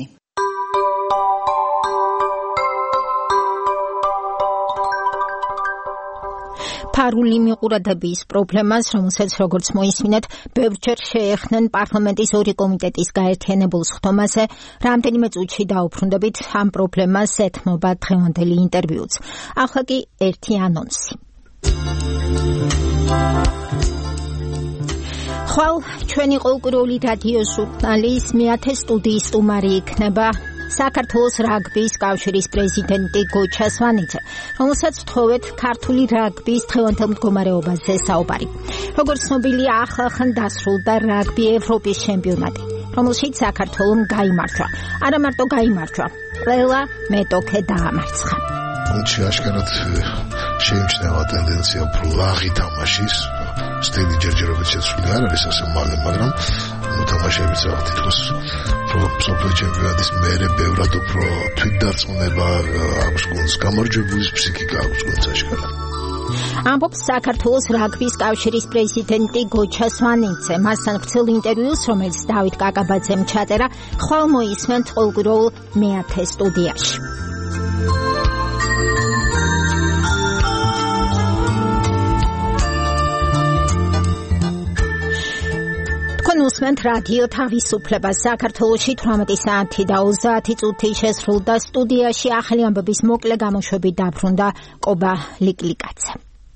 ფარული მიყურადების პრობლემას, რომელსაც როგორც მოისმინეთ, ბევრჯერ შეეხნენ პარლამენტის ორი კომიტეტის გაერთიანებულ სხდომაზე, რამდენიმე წუთში დაუბრუნდებით ამ პრობლემას ეთმობა დღევანდელი ინტერვიუც. ახლა კი ერთი ანონსი. ხვალ ჩვენი ყოველკვირეული რადიო ჟურნალის მეათე სტუდიის სტუმარი იქნება საქართველოს რაგბის კავშირის პრეზიდენტი გოჩა სვანიძე, რომელსაც ვთხოვეთ ქართული რაგბის დღევანდელ მდგომარეობაზე საუბარი. როგორც ცნობილია, ახლახან დასრულდა რაგბი ევროპის ჩემპიონატი, რომელშიც საქართველომ გაიმარჯვა. არა მარტო გაიმარჯვა, ყველა მეტოქე დაამარცხა. გუნდში აშკარად შეიმჩნევა ტენდენცია უფრო ლაღი თამაშის, სტილი ჯერჯერობით შეცვლილი არ არის ასე მალე, მაგრამ თამაშებიც რა თითქოს სოფლიო ჩემპიონატის მერე ბევრად უფრო თვითდარწმუნება აქვს გუნდს, გამარჯვებულის ფსიქიკა აქვს გუნდს აშკარად. ამბობს საქართველოს რაგბის კავშირის პრეზიდენტი გოჩა სვანიძე. მასთან ვრცელ ინტერვიუს, რომელიც დავით კაკაბაძემ ჩაწერა, ხვალ მოისმენთ ყოველკვირეულ მეათე სტუდიაში. უსმენთ რადიო თავისუფლება. საქართველოში თვრამეტი საათი და ოცდაათი წუთი შესრულდა. სტუდიაში ახალი ამბების მოკლე გამოშვებით დაბრუნდა კობა ლიკლიკაძე.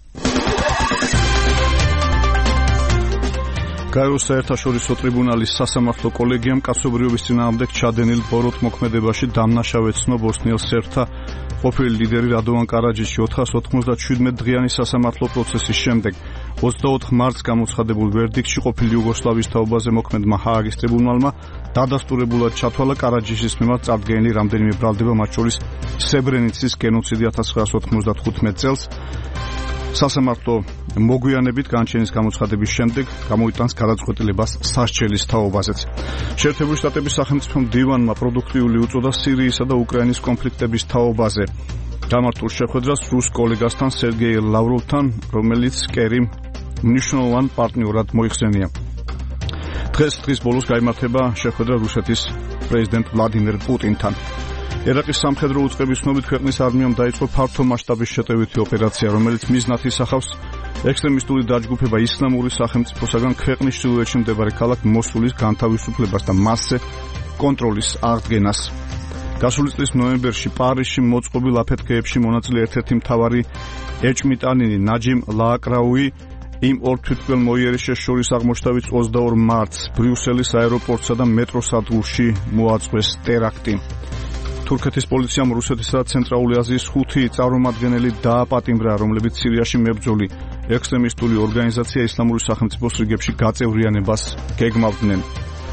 გაეროს საერთაშორისო ტრიბუნალის სასამართლო კოლეგიამ კაცობრიობის წინააღმდეგ ჩადენილ ბოროტ მოქმედებაში დამნაშავე ცნო ბოსნიელ სერბთა ყოფილი ლიდერი რადოვან კარაჯიჩი ოთხას ოცდაშვიდმეტ დღიანი სასამართლო პროცესის შემდეგ ოცდაოთხ მარტს გამოცხადებულ ვერდიქტში ყოფილი იუგოსლავიის თაობაზე მოქმედმა ჰააგის ტრიბუნალმა დადასტურებულად ჩათვალა კარაჯიშის მიმართ წარდგენილი რამდენიმე ბრალდება, მათ შორის სებრენიცის გენოციდი ათას ცხრაას ოთხმოცდათხუთმეტ წელს. სასამართლო მოგვიანებით განჩენის გამოცხადების შემდეგ გამოიტანს გადაწყვეტილებას სასჯელის თაობაზეც. შეერთებული შტატების სახელმწიფო მდივანმა პროდუქტიული უწოდა სირიისა და უკრაინის კონფლიქტების თაობაზე. გამართულ შეხვედრას რუს კოლეგასთან სერგეი ლავროვთან, რომელიც კერიმ მნიშვნელოვან პარტნიორად მოიხსენია. დღეს დღის ბოლოს გაიმართება შეხვედრა რუსეთის პრეზიდენტ ვლადიმერ პუტინთან. ერაყის სამხედრო უწყების ცნობით ქვეყნის არმიამ დაიწყო ფართო მასშტაბის შეტევითი ოპერაცია, რომელიც მიზნად ისახავს ექსტრემისტული დაჯგუფება ისლამური სახელმწიფოსაგან ქვეყნის ჩრდილოეთში მდებარე ქალაქ მოსულის განთავისუფლებას და მასზე კონტროლის აღდგენას. გასული წლის ნოემბერში პარიზში მოწყობილ აფეთქეებში მონაწილე ერთ-ერთი მთავარი ეჭმიტანინი ნაჯიმ ლააკრაუი იმ ორ თვითმკვლელ მოიერიშეს შორის აღმოჩნდა, ოცდაორ მარტს ბრიუსელის აეროპორტსა და მეტროს სადგურში მოაწყვეს ტერაქტი. თურქეთის პოლიციამ რუსეთისა და ცენტრალური აზიის ხუთი წარმომადგენელი დააპატიმრა, რომლებიც სირიაში მებრძოლი ექსტრემისტული ორგანიზაცია ისლამური სახელმწიფოს რიგებში გაწევრიანებას გეგმავდნენ.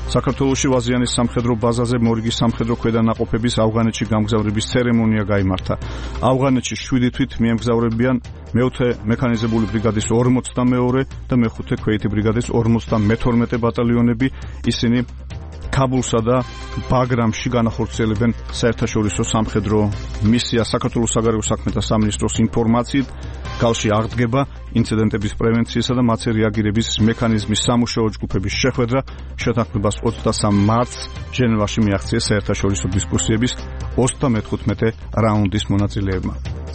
საქართველოში ვაზიანის სამხედრო ბაზაზე მორიგი სამხედრო ქვედანაყოფების ავღანეთში გამგზავრების ცერემონია გაიმართა. ავღანეთში შვიდი თვით მიემგზავრებიან მეოთხე მექანიზებული ბრიგადის ორმოცდამეორე და მეხუთე ქვეითი ბრიგადის ორმოცდამეთორმეტე ბატალიონები. ისინი ქაბულსა და ბაგრამში განახორციელებენ საერთაშორისო სამხედრო მისიას. საქართველოს საგარეო საქმეთა სამინისტროს ინფორმაციით გალში აღდგება ინციდენტების პრევენციისა და მათზე რეაგირების მექანიზმის სამუშაო ჯგუფების შეხვედრა. შეთანხმებას ოცდასამ მარტს ჟენევაში მიაღწიეს საერთაშორისო დისკუსიების ოცდამეთხუთმეტე რაუნდის მონაწილეებმა.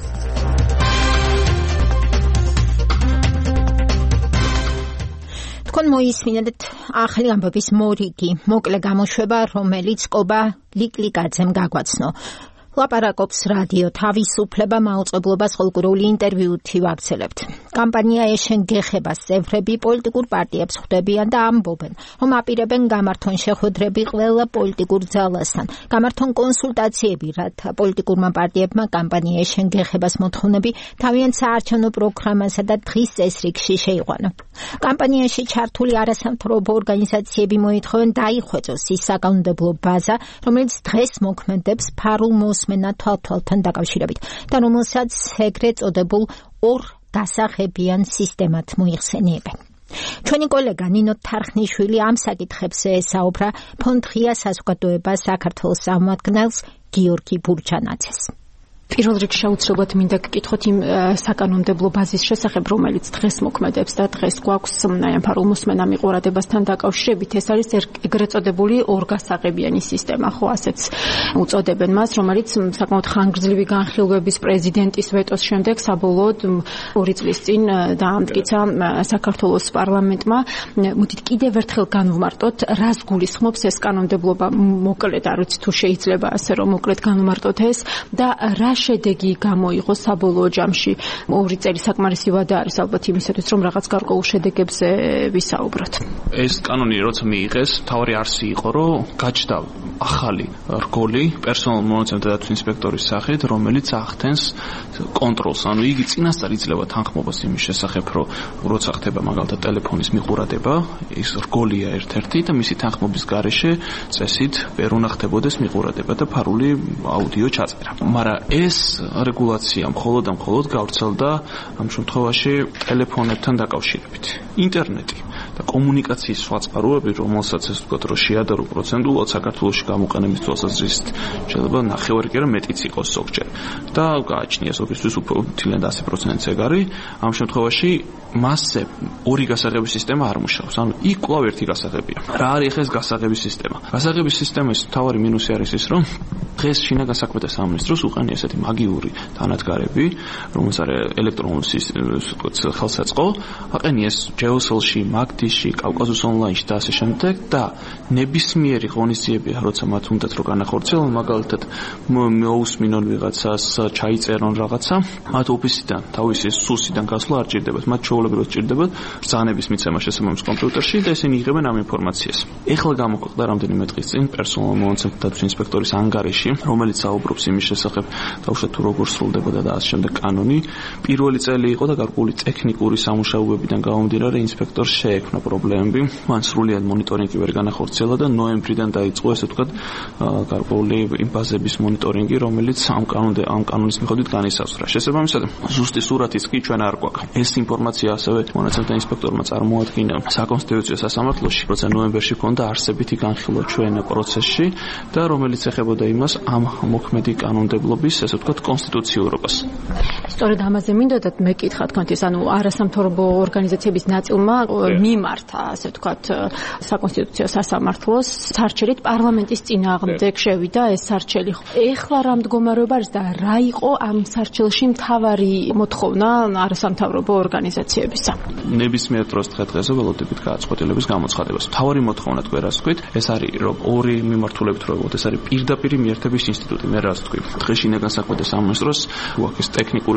თქვენ მოისმინეთ ახალი ამბების მორიგი მოკლე გამოშვება, რომელიც კობა ლიკლიკაძემ გაგვაცნო. ლაპარაკობს რადიო თავისუფლება მაუწყებლობას ხალხურული ინტერვიუთი ვაქცელებთ. კამპანია ეშენ გეხებას წევრები პოლიტიკურ პარტიებს ხვდებიან და ამბობენ, რომ აპირებენ გამართონ შეხვედრები ყველა პოლიტიკურ ძალასთან. გამართონ კონსულტაციები, რათა პოლიტიკურმა პარტიებმა კამპანია ეშენ გეხებას მოთხოვნები თავიანთ საარჩევნო პროგრამასა და დღის წესრიგში შეიყვანო. კამპანიაში ჩართული არასამთავრობო ორგანიზაციები მოითხოვენ დაიხვეწოს ის საკანონმდებლო ბაზა, რომელიც დღეს მოქმედებს ფარულ მოსმენა თვალთვალთან დაკავშირებით და რომელსაც ეგრეთ წოდებულ ორ დასახებიან სისტემად მოიხსენიებენ. ჩვენი კოლეგა ნინო თარხნიშვილი ამ საკითხებზე ესაუბრა ფონდ ღია საზოგადოება საქართველოს წარმომადგენელს გიორგი ბურჩანაძეს. პირველ რიგში შეუცვლებლად მინდა გკითხოთ იმ საკანონმდებლო ბაზის შესახებ, რომელიც დღეს მოქმედებს და დღეს გვაქვს ამ ფარულ მოსმენა მიყურადებასთან დაკავშირებით. ეს არის ეგრეთ წოდებული ორგასაღებიანი სისტემა, ხო ასეც უწოდებენ მას, რომელიც საკმაოდ ხანგრძლივი განხილვების პრეზიდენტის ვეტოს შემდეგ საბოლოოდ ორი წლის წინ დაამტკიცა საქართველოს პარლამენტმა. მოდით კიდევ ერთხელ განვმარტოთ, რას გულისხმობს ეს კანონმდებლობა, მოკლედ არ ვიცი თუ შეიძლება ასე რომ მოკლედ განვმარტოთ ეს და რა შედეგი გამოიღო საბოლოო ჯამში. ორი წელი საკმარისი ვადა არის ალბათ იმისათვის, რომ რაღაც გარკვეულ შედეგებზე ვისაუბროთ. ეს კანონი როცა მიიღეს, თავი არსი იყო, რომ გაჩნდა ახალი რგოლი პერსონალურ მონაცემთა დაცვის ინსპექტორის სახით, რომელიც ახდენს კონტროლს. ანუ იგი წინასწარ იძლევა თანხმობას იმის შესახებ, რომ როცა ხდება მაგალითად ტელეფონის მიყურადება, ის რგოლია ერთ-ერთი და მისი თანხმობის გარეშე წესით ვერ უნდა ხდებოდეს მიყურადება და ფარული აუდიო ჩაწერა. მაგრამ ეს რეგულაცია მხოლოდ და მხოლოდ გავრცელდა ამ შემთხვევაში ტელეფონებთან დაკავშირებით. ინტერნეტი და კომუნიკაციის სხვა წყაროები, რომელსაც ეს ვთქვათ, რომ შეადარო პროცენტულად საქართველოში გამოყენების თვალსაზრისით შეიძლება ნახევარი კი არა მეტიც იყოს ზოგჯერ და გააჩნია ზოგისთვის უფრო თილიანად ასი პროცენტიც ეგ არის. ამ შემთხვევაში მასზე ორი გასაღების სისტემა არ მუშაობს. ანუ იქ კვლავ ერთი გასაღებია. რა არის ეს გასაღების სისტემა? გასაღების სისტემის მთავარი მინუსი არის ის, რომ დღეს შინაგან საქმეთა სამინისტროს უყენია ესეთი მაგიური თანადგარები, რომელსაც არის ელექტრონული ხელსაწყო, აყენიეს ჯეოსელში, მაგდიში, კავკასიის ონლაინში და ასე შემდეგ და ნებისმიერი ღონისძიებია, როცა მათ უნდათ რომ განახორციელონ, მაგალითად მოусმინონ ვიღაცას, ჩაიწერონ რაღაცა, მათ ოფისიდან, თავისი სუსიდან გასვლა არ ჭირდებათ, მათ ჩვეულებრივად ჭირდებათ ბრძანების მიცემა შესაბამის კომპიუტერში და ესენი იღებენ ამ ინფორმაციას. ეხლა გამოქვეყნდა რამდენიმე დღის წინ პერსონალურ მონაცემთა დაცვის ინსპექტორის ანგარიში, რომელიც საუბრობს იმის შესახებ, თავშეთ თუ როგორ სრულდებოდა და ასე შემდეგ კანონი. პირველი წელი იყო და გარკვეული ტექნიკური სამუშაოებიდან გამომდინარე ინსპექტორს შეექმნა პრობლემები. მან სრულიად მონიტორინგი ვერ განახორციელა და ნოემბრიდან დაიწყო ესე ვთქვათ გარკვეული ბაზების მონიტორინგი, რომელიც ამ კანონზე ამ კანონის მიხედვით განისაზღვრა. შესაბამისად, ზუსტი სურათიც კი ჩვენ არ გვაქვს. ეს ინფორმაცია ასევე მონაცემთა ინსპექტორმა წარმოადგინა საკონსტიტუციო სასამართლოში, როცა ნოემბერში ჰქონდა არსებითი განხილვა ჩვენ პროცესში და რომელიც ეხებოდა იმას ამ მოქმედი კანონმდებლობის ესე ვთქვათ კონსტიტუციურობას. სწორედ ამაზე მინდოდათ მეკითხა თქვენ ის, ანუ არასამთავრობო ორგანიზაციების ნაწილმა მიმართა ასე ვთქვათ საკონსტიტუციო სასამართლოს სარჩელით პარლამენტის წინააღმდეგ შევიდა ეს სარჩელი. ეხლა რა მდგომარეობა არის და რა იყო ამ სარჩელში მთავარი მოთხოვნა არასამთავრობო ორგანიზაციებისა? ნებისმიერ დროს დღე-დღეზე ველოდებით გააცხოთელების გამოცხადებას. მთავარი მოთხოვნა თქვენ რას თქვით? ეს არის რომ ორი მიმართულებით რო ეს არის პირდაპირ მიერთების ინსტიტუტი. მე რას თქვი? დღეს შინაგან საქმეთა სამინისტროს გვაქვს ტექნიკური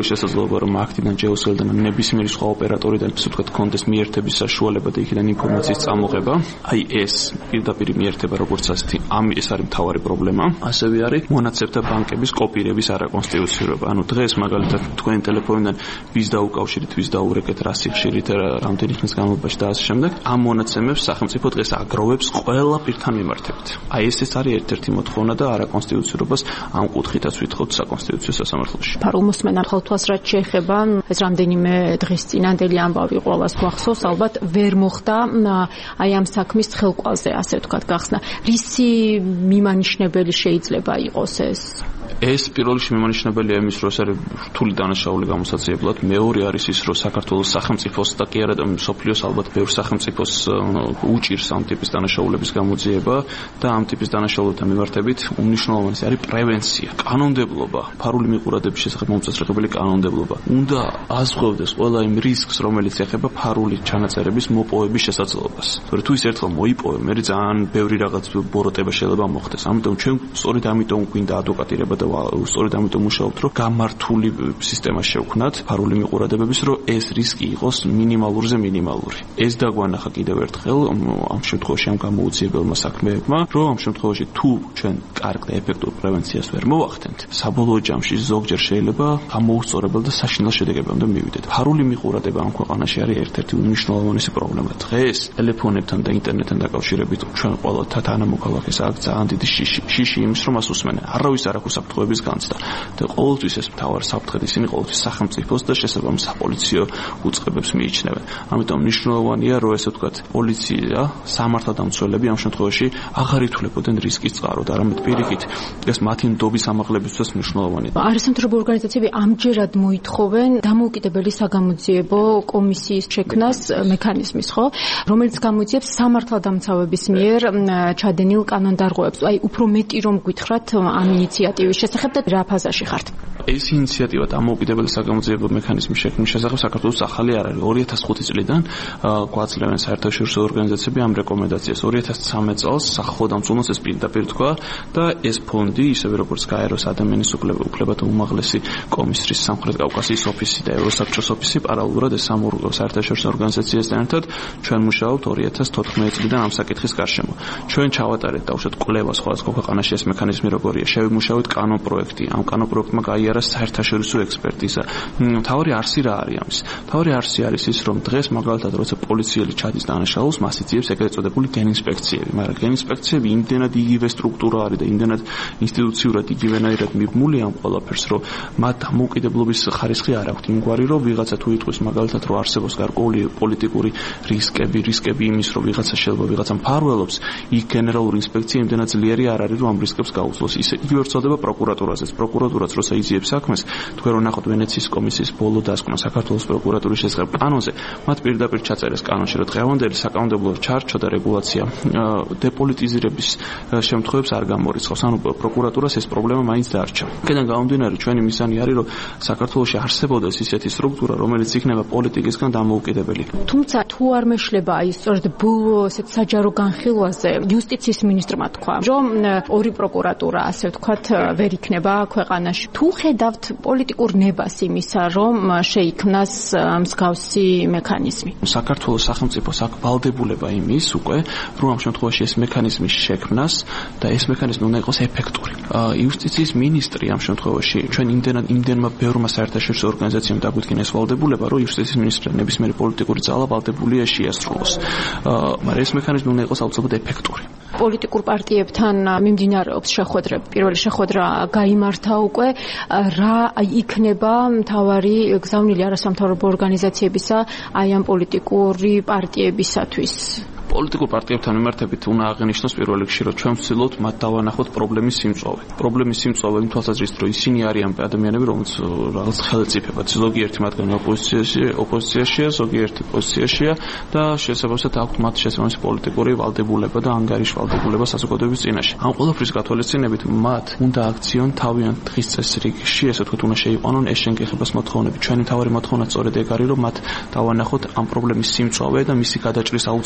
შესაძლებლობა რომ აქტიდან ჯეოსელიდან ნებისმიერი სხვა ოპერატორიდან ისე ვთქვათ კონდეს მიერთების საშუალება და იქიდან ინფორმაციის წამოღება. აი ეს პირდაპირ მიერთება როგორც ასეთი ამ ეს არის მთავარი პრობლემა. ასევე არის მონაცემთა ბანკების კოპირების არაკონსტიტუციურობა. ანუ დღეს მაგალითად თქვენი ტელეფონიდან ვის დაუკავშირით, ვის დაურეკეთ, რა სიხშირით, რამდენი ხნის განმავლობაში და ასე შემდეგ. ამ მონაცემებს სახელმწიფო დღეს აგროვებს ყველა პირთან მიმართებით. აი ეს ეს არის ერთ-ერთი მოთხოვნა და არაკონსტიტუციურობას ამ კუთხითაც ვითხოვთ საკონსტიტუციო სასამართლოში. ფარუმოსმენა ხოლმე რაც შეეხება ეს რამდენიმე დღის წინანდელი ამბავი ყოველას გვახსოვს, ალბათ ვერ მოხდა აი ამ საქმის ხელყვალზე, ასე ვთქვათ, გახსნა. რისი მიმანიშნებელი შეიძლება იყოს ეს? ეს პირველ რიგში მიმანიშნებელია იმის, რომ ეს არის რთული დანაშაული გამოსაცილებლად. მეორე არის ის, რომ საქართველოს სახელმწიფოს და კი არა მსოფლიოს ალბათ ბევრ სახელმწიფოს უჭირს ამ ტიპის დანაშაულების გამოძიება და ამ ტიპის დანაშაულებთან მიმართებით უმნიშვნელოვანესი არის პრევენცია, კანონმდებლობა, ფარული მიყურადების შესახებ მომწესრიგებელი კანონმდებლობა. უნდა აზღვევდეს ყველა იმ რისკს, რომელიც ეხება ფარული ჩანაწერების მოპოვების შესაძლებლობას. თორე თუ ის ერთხელ მოიპოვე, მე ძალიან ბევრი რაღაც ბოროტება შეიძლება მოხდეს. ამიტომ ჩვენ სწორედ ამიტომ გვინდა ადვოკატირება და სწორედ ამიტომ მუშაობთ, რომ გამართული სისტემა შევქმნათ ფარული მიყურადებების, რომ ეს რისკი იყოს მინიმალურზე მინიმალური. ეს დაგვანახა კიდევ ერთხელ ამ შემთხვევაში ამ გამოუციებელმა საქმეებმა, რომ ამ შემთხვევაში თუ ჩვენ კარგ და ეფექტურ პრევენციას ვერ მოვახდენთ, საბოლოო ჯამში ზოგჯერ შეიძლება გამოუსწორებელ და საშინელ შედეგებამდე მივიდეთ. ფარული მიყურადება ამ ქვეყანაში არის ერთ-ერთი უმნიშვნელოვანესი პრობლემა. დღეს ტელეფონებთან და ინტერნეტთან დაკავშირებით ჩვენ ყველა თანამოქალაქეს აქვს ძალიან დიდი შიში. შიში იმის, რომ მას უსმენენ. არავის არ აქვს საფრთხეების განცდა და ყოველთვის ეს მთავარ საფრთხედ ისინი ყოველთვის სახელმწიფოს და შესაბამის საპოლიციო უწყებებს მიიჩნევენ. ამიტომ მნიშვნელოვანია, რომ ესე ვთქვათ, პოლიცია, სამართალდამცველები ამ შემთხვევაში აღარ ითვლებოდნენ რისკის წყაროდ, არამედ პირიქით ეს მათი ნდობის ამაღლებისთვის მნიშვნელოვანია. არასამთავრობო ორგანიზაციები ამჯერად მოითხოვენ დამოუკიდებელი საგამოძიებო კომისიის შექმნას მექანიზმის, ხო, რომელიც გამოძიებს სამართალდამცავების მიერ ჩადენილ კანონდარღვევებს. აი, უფრო მეტი რომ გითხრათ ამ ინიციატივის შესახებ და რა ფაზაში ხართ? ეს ინიციატივა დამოუკიდებელი საგამოძიებო მექანიზმის შექმნის შესახებ საქართველოს ახალი არ არის. ორი ათას ხუთი წლიდან გვაძლევენ საერთაშორისო ორგანიზაციები ამ რეკომენდაციას. ორი ათას ცხრამეტ წელს სახელმწიფო დამცველს ეს პირდაპირ თქვა და ეს ფონდი, ისევე როგორც გაეროს ადამიანის უფლებათა უმაღლესი კომისრის სამხრეთ კავკასიის ოფისი და ევროსაბჭოს ოფისი პარალელურად ეს სამ საერთაშორისო ორგანიზაციასთან ერთად ჩვენ მუშაობთ ორი ათას თოთხმეტ წლიდან ამ საკითხის გარშემო. ჩვენ ჩავატარეთ დავუშვათ კვლევა სხვადასხვა ქვეყანაში ეს მექანიზმი როგორია. შევიმუშავეთ კანონ პროექტი. ამ კანონ პროექტმა გაიარა საერთაშორისო ექსპერტიზა. მთავარი არსი რა არის ამის? მთავარი არსი არის ის, რომ დღეს მაგალითად როცა პოლიციელი ჩადის დანაშაულს, მას იძიებს ეგრეთ წოდებული გენინსპექციები, მაგრამ გენინსპექციები იმდენად იგივე სტრუქტურა არის და იმდენად ინსტიტუციურად იგივენაირად მიბმული ამ ყველაფერს, რომ მათ დამოუკიდებლობის ხარისხი არ აქვთ. იმგვარი, რომ ვიღაცა თუ იტყვის მაგალითად, რომ არსებობს გარკვეული პოლიტიკური რისკები, რისკები იმის, რომ ვიღაცა შეიძლება ვიღაცა მფარველობს, იქ გენერალური ინსპექცია იმდენად ძლიერი არ არის, რომ ამ რისკებს გაუძლოს. ისე იგივე ვრცელდება პროკურატურაზეც. პროკურატურაც როცა იძიებს საქმეს, თქვენ რომ ნახოთ ვენეციის კომისიის ბოლო დასკვნა საქართველოს პროკურატურის შესახებ კანონზე, მათ პირდაპირ ჩაწერეს კანონში, რომ დღევანდელი საკანონმდებლო ჩარჩო და რეგულაცია დეპოლიტიზირების შემთხვევებს არ გამორიცხავს. ანუ პროკურატურას ეს პრობლემა მაინც დაარჩა. აქედან გამომდინარე, ჩვენი მისანი არის, რომ საქართველოში არსებობდეს ისეთი სტრუქტურა, რომელიც იქნება პოლიტიკისგან დამოუკიდებელი. თუმცა თუ არ მეშლება აი სწორედ ბოლო ესეთ საჯარო განხილვაზე იუსტიციის მინისტრმა თქვა, რომ ორი პროკურატურა, ასე ვთქვათ, ვერ იქნება ქვეყანაში. თუ ხედავთ პოლიტიკურ ნებას იმისა, რომ შეიქმნას მსგავსი მექანიზმი. საქართველოს სახელმწიფოს აქვს ვალდებულება იმის უკვე, რომ ამ შემთხვევაში ეს მექანიზმი შექმნას და ეს მექანიზმი უნდა იყოს ეფექტური. იუსტიციის მინისტრი ამ შემთხვევაში ჩვენ იმდენად იმდენმა ბევრმა საერთაშორისო ორგანიზაციამ დაგვიდგინა ეს ვალდებულება, რომ იუსტიციის მინისტრი ნებისმიერი პოლიტიკური ძალა ვალდებულია შეასრულოს. მაგრამ ეს მექანიზმი უნდა იყოს აუცილებლად ეფექტური. პოლიტიკურ პარტიებთან მიმდინარეობს შეხვედრები. პირველი შეხვედრა გაიმართა უკვე. რა იქნება მთავარი გზავნილი არასამთავრობო ორგანიზაციებისა აი ამ პოლიტიკური პარტიებისათვის? პოლიტიკურ პარტიებთან მიმართებით უნდა აღინიშნოს პირველ რიგში, რომ ჩვენ ვცდილობთ მათ დავანახოთ პრობლემის სიმწვავე. პრობლემის სიმწვავე იმ თვალსაზრისით, რომ ისინი არიან ადამიანები, რომლებიც რაღაც ხელისუფლებად, ზოგიერთი მათგანი ოპოზიციაშია, ოპოზიციაშია, ზოგიერთი პოზიციაშია და შესაბამისად აქვთ მათ შესაბამისი პოლიტიკური ვალდებულება და ანგარიშვალდებულება საზოგადოების წინაშე. ამ ყველაფრის გათვალისწინებით მათ უნდა აქციონ თავიანთ დღის წესრიგში, ესე ვთქვათ, უნდა შეიყვანონ ეს შენგეხებას მოთხოვნები. ჩვენი მთავარი მოთხოვნა სწორედ ეგ არის, რომ მათ დავანახოთ ამ პრობლემის სიმწვავე და მისი გადაჭრის აუცილებლობა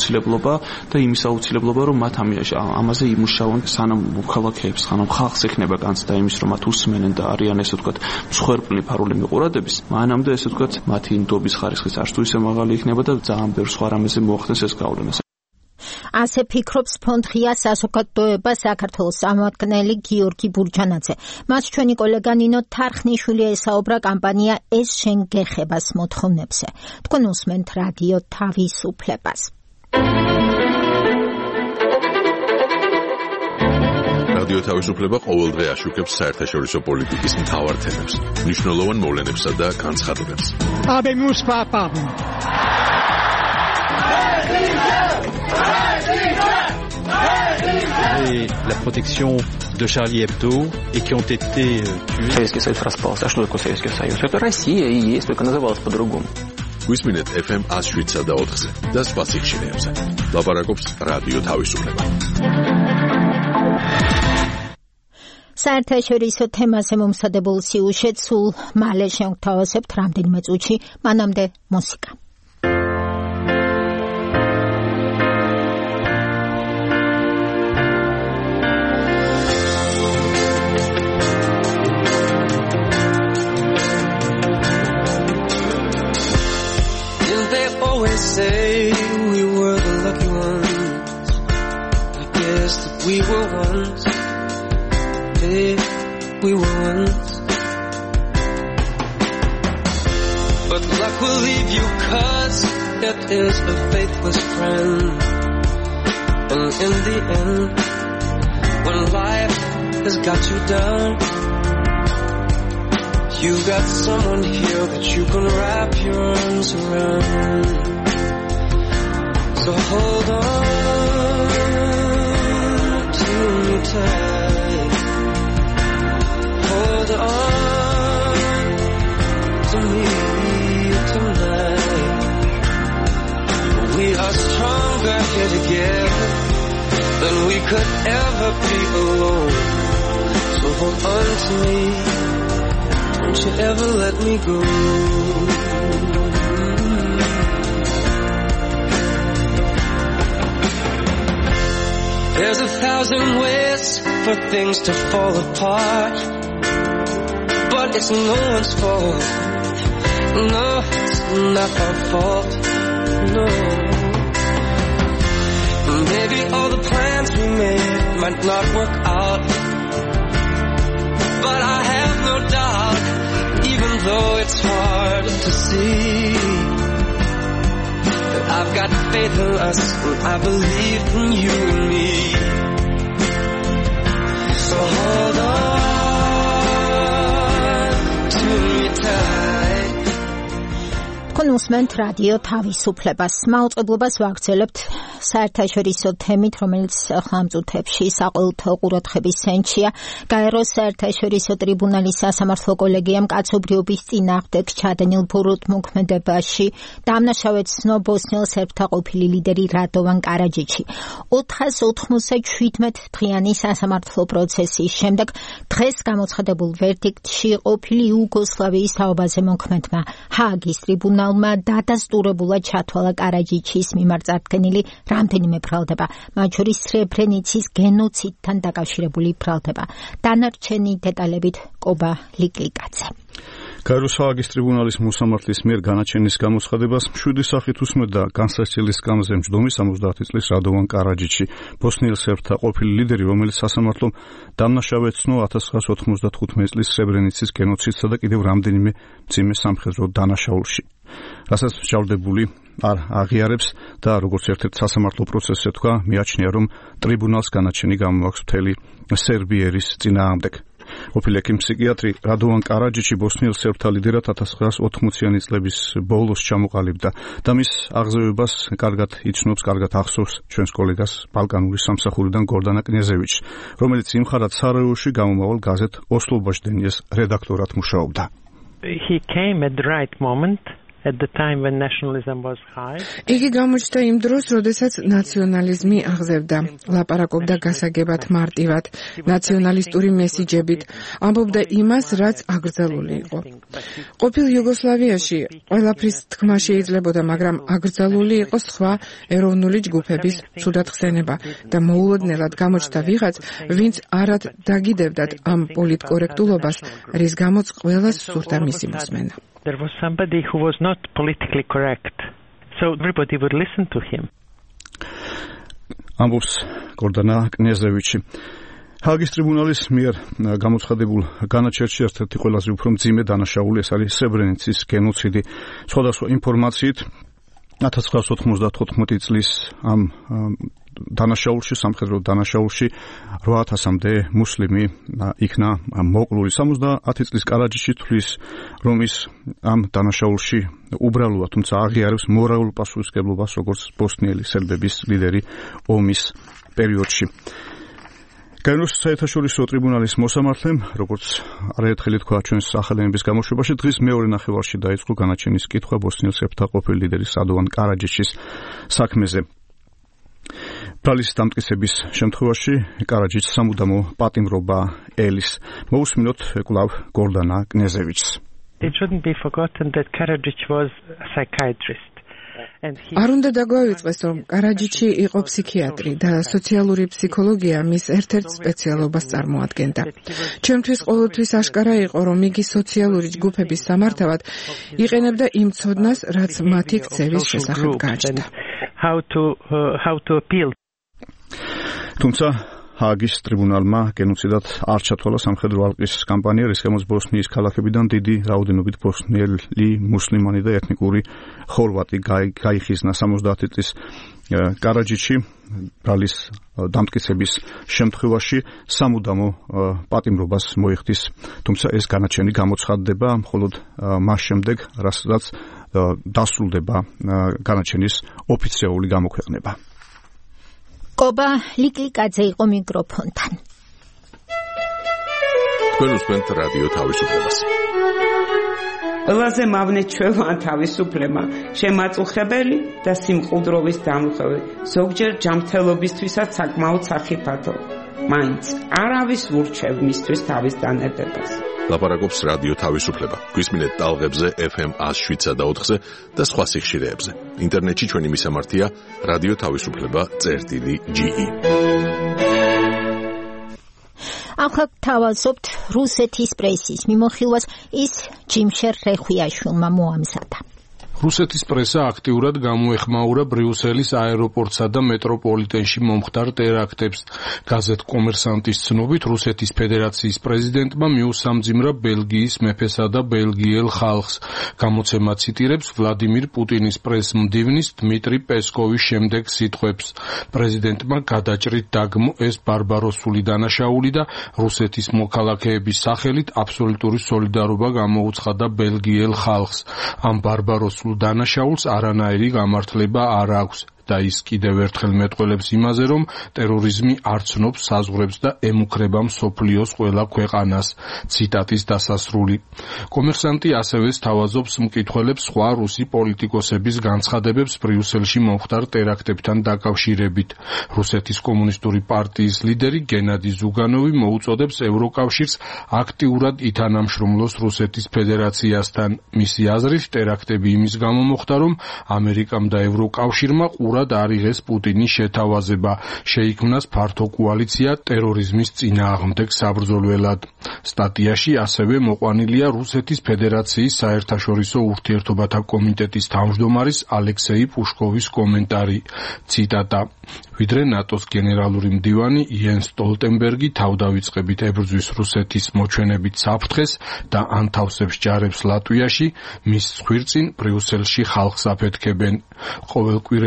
აუცილებლობა და იმის აუცილებლობა, რომ მათ ამაზე იმუშაონ, სანამ მოქალაქეებს, სანამ ხალხს ექნება განცდა იმის, რომ მათ უსმენენ და არიან ესე ვთქვათ, მსხვერპლი ფარული მიყურადების, მანამდე ესე ვთქვათ, მათი ნდობის ხარისხიც არც თუ ისე მაღალი იქნება და ძალიან ბევრ სხვა რამეზე მოახდენს ეს გავლენა. ასე ფიქრობს ფონდ ღია საზოგადოება საქართველოს წარმომადგენელი გიორგი ბურჯანაძე. მას ჩვენი კოლეგა ნინო თარხნიშვილი ესაუბრა კამპანია ეს შენ გეხებას მოთხოვნებზე. თქვენ უსმენთ რადიო თავისუფლებას. რადიო თავისუფლება ყოველდღე აშუქებს საერთაშორისო პოლიტიკის მთავარ თემებს, მნიშვნელოვან მოვლენებსა და განცხადებებს. Habemus papam. Et la protection de Charlie Hebdo et qui ont été tués. Советский Союз распался. А что такое Советский Союз? Это Россия и есть, только называлась по-другому. გვისმინეთ эф эм one oh seven და ოთხზე და სხვა სიხშირეებზე. ლაპარაკობს რადიო თავისუფლება. საერთაშორისო თემაზე მომსადებულ სიუჟეტს სულ მალე შევთავაზებთ რამდენიმე წუთში, მანამდე მუსიკა. Say we were the lucky ones. I guess that we were once. Hey, we were once. But luck will leave you, 'cause it is a faithless friend. And in the end, when life has got you down, you've got someone here that you can wrap your arms around. So hold on to me tight. Hold on to me tonight. We are stronger here together than we could ever be alone. So hold on to me. Don't you ever let me go. There's a thousand ways for things to fall apart, but it's no one's fault. No, it's not our fault. No. Maybe all the plans we made might not work out, but I have no doubt, even though it's hard to see, I've got faith in us, and I believe in you and me. So hold on to me tight. თქვენ უსმენთ რადიო თავისუფლებას. მაუწყებლობას ვაგრძელებთ საერთაშორისო თემით, რომელიც ხამ წუთებში საყოველთაო ყურადღების ცენტრია. გაეროს საერთაშორისო ტრიბუნალის სასამართლო კოლეგიამ კაცობრიობის წინააღმდეგ ჩადენილ ბურთმოქმედებაში დამნაშავედ ცნო ბოსნიელ სერბთა ყოფილი ლიდერი რადოვან კარაჯიჩი. ოთხას ოთხმოცდაშვიდმეტ დღიანი სასამართლო პროცესის შემდეგ დღეს გამოცხადებულ ვერდიქტში ყოფილი იუგოსლავიის თაობაზე მოქმედმა ჰააგის ტრიბუნალმა დადასტურებულად ჩათვალა კარაჯიჩის მიმართ წარდგენილი რამდენიმე ბრალდება, მათ შორის სრებრენიცის გენოციდთან დაკავშირებული ბრალდება. დანარჩენი დეტალებით კობა ლიკლიკაძე. გაეროს ჰააგის ტრიბუნალის მოსამართლის მიერ განაჩენის გამოცხადებას მშვიდი სახით უსმენდა განსაცდელის სკამზე მჯდომი სამოცდაათი წლის რადოვან კარაჯიჩი, ბოსნიელ სერბთა ყოფილი ლიდერი, რომელიც სასამართლომ დამნაშავედ ცნო ათას ცხრაასი ოთხმოცდათხუთმეტი წლის სრებრენიცის გენოციდსა და კიდევ რამდენიმე მძიმე სამხედრო დანაშაულში. რასაც მსჯავრდებული არ აღიარებს და როგორც ერთ-ერთ სასამართლო პროცესზე თქვა, მიაჩნია, რომ ტრიბუნალს განაჩენი გამოაქვს მთელი სერბიერის წინააღმდეგ. ყოფილი ექიმ-ფსიქიატრი რადოვან კარაჯიჩი ბოსნიელ სერბთა ლიდერად ათას ცხრაასი ოცდაათმეტი წლების ბოლოს ჩამოყალიბდა და მის აღზევებას კარგად იცნობს, კარგად ახსოვს ჩვენს კოლეგას ბალკანური სამსახურიდან გორდანა კნიაზევიჩი, რომელიც იმხარად სარაევოში გამომავალ გაზეთ ოსლო ბაჟდენიეს რედაქტორად მუშაობდა. He came at the right moment at the time when nationalism was high. იგი გამოჩნდა იმ დროს, როდესაც ნაციონალიზმი აღზევდა, ლაპარაკობდა გასაგებად მარტივად, ნაციონალისტური მესიჯებით, ამბობდა იმას, რაც აკრძალული იყო. ყოფილ იუგოსლავიაში ყველაფრის თქმა შეიძლებოდა, მაგრამ აკრძალული იყო სხვა ეროვნული ჯგუფების ცუდად ხსენება და მოულოდნელად გამოჩნდა ვიღაც, ვინც არად დაგიდებდათ ამ პოლიტკორექტულობას, რის გამოც ყველას სურდა მისი მოსმენა. There was somebody who was not politically correct, so everybody would listen to him. ამბობს გორდანა კნიაზევიჩი. ჰაგის ტრიბუნალის მიერ გამოცხადებულ განაჩერში ერთ-ერთი ყველაზე უფრო მძიმე დანაშაული ეს არის სებრენიცის გენოციდი. სხვადასხვა ინფორმაციით ათას ცხრაასი ოთხმოცდათხუთმეტი წლის ამ დანაშაულში, სამხედრო დანაშაულში რვა ათასამდე მუსლიმი იქნა მოკლული. სამოცდაათი წლის კარაჯიში თვლის, რომ ის ამ დანაშაულში უბრალოა, თუმცა აღიარებს მორალურ პასუხისმგებლობას, როგორც ბოსნიელი სერბების ლიდერი ომის პერიოდში. გაეროს საერთაშორისო ტრიბუნალის მოსამართლემ, როგორც არაერთხელ თქვა ჩვენს ახალენების გამოშვებაში, დღის მეორე ნახევარში დაიწყო განაჩენის კითხვა ბოსნიელ სერბთა ყოფილი ლიდერის რადოვან კარაჯიჩის საქმეზე. ბრალის დამტკიცების შემთხვევაში კარაჯიჩს სამუდამო პატიმრობა ელის. მოусმინოთ კვლავ გორდანა კნიაზევიჩს. It shouldn't be forgotten that Karadzic was a psychiatrist. არ უნდა დაგვავიწყდეს, რომ კარაჯიჩი იყო ფსიქიატრი და სოციალური ფსიქოლოგია მის ერთ-ერთ სპეციალობას წარმოადგენდა. ჩემთვის ყოველთვის აშკარა იყო, რომ იგი სოციალური ჯგუფების სამართავად იყენებდა იმ ცოდნას, რაც მათი ქცევის შესახებ გააჩნდა. How to uh, how to appeal. თუმცა ჰაგის ტრიბუნალმა გენოციდად არ ჩათვალა სამხედრო ალყის კამპანია, რის გამოც ბოსნიის ქალაქებიდან დიდი რაოდენობით ბოსნიელი მუსლიმანი და ეთნიკური ხორვატი გაიხიზნა. სამოცდაათი წლის კარაჯიჩი ბრალის დამტკიცების შემთხვევაში სამუდამო პატიმრობას მოიხდის, თუმცა ეს განაჩენი გამოცხადდება მხოლოდ მას შემდეგ, რასაც დასრულდება განაჩენის ოფიციალური გამოქვეყნება. კობა ლიკლიკაძე იყო მიკროფონთან. თქვენ უსმენთ რადიო თავისუფლებას. ყველაზე მავნე ჩვევა თავისუფლება, შემაწუხებელი და სიმყუდროვის დამხევი, ზოგჯერ ჯანმრთელობისთვისაც საკმაოდ სახიფათო. მაინც არავის ურჩევ მისთვის თავის დანებებას. ლაპარაკობს რადიო თავისუფლება. გვისმინეთ ტალღებზე ეფ ემ ათს შვიდსა და ოთხზე და სხვა სიხშირეებზე. ინტერნეტში ჩვენი მისამართია რადიო თავისუფლება წერტილი ჯი ი. ახლა თავაზობთ რუსეთის პრესის მიმოხილვას ის ჯიმშერ რეხვიაშვილმა მოამზადა. რუსეთის პრესა აქტიურად გამოეხმაურა ბრიუსელის აეროპორტსა და მეტროპოლიტენში მომხდარ ტერაქტებს. გაზეთ კომერსანტის ცნობით, რუსეთის ფედერაციის პრეზიდენტმა მიუსამძიმრა ბელგიის მეფესა და ბელგიელ ხალხს. გამოცემა ციტირებს ვლადიმირ პუტინის პრესმდივნის დმიტრი პესკოვის შემდეგ სიტყვებს. პრეზიდენტმა გადაჭრით დაგმო ეს ბარბაროსული დანაშაული და რუსეთის მოქალაქეების სახელით აბსოლუტური სოლიდარობა გამოუცხადა ბელგიელ ხალხს. ამ ბარბაროსულ დანაშაულს არანაირი გამართლება არ აქვს და ის კიდევ ერთხელ მეტყველებს იმაზე, რომ ტერორიზმი არ ცნობს საზღვრებს და ემუქრება მსოფლიოს ყველა ქვეყანას. ციტატის დასასრული. კომერსანტი ასევე სთავაზობს მკითხველებს სხვა რუსი პოლიტიკოსების განცხადებებს ბრიუსელში მომხდარ ტერაქტებთან დაკავშირებით. რუსეთის კომუნისტური პარტიის ლიდერი გენადი ზუგანოვი მოუწოდებს ევროკავშირს აქტიურად ითანამშრომლოს რუსეთის ფედერაციასთან. მისი აზრით, ტერაქტები იმის გამო მოხდა, რომ ამერიკამ და ევროკავშირმა ყურად არიღეს პუტინის შეთავაზება, შეიქმნას ფართო კოალიცია ტერორიზმის წინააღმდეგ საბრძოლველად. სტატიაში ასევე მოყვანილია რუსეთის ფედერაციის საერთაშორისო ურთიერთობათა კომიტეტის თავმჯდომარის ალექსეი პუშკოვის კომენტარი. ციტატა: ვიდრე ნატოს გენერალური მდივანი იენს სტოლტენბერგი თავდავიწყებით ებრძვის რუსეთის მოჩვენებით საფრთხეს და ანთავსებს ჯარებს ლატვიაში, მის ხვირწინ ბრიუსელში ხალხს აფეთქებენ. ყოველკვირეულმა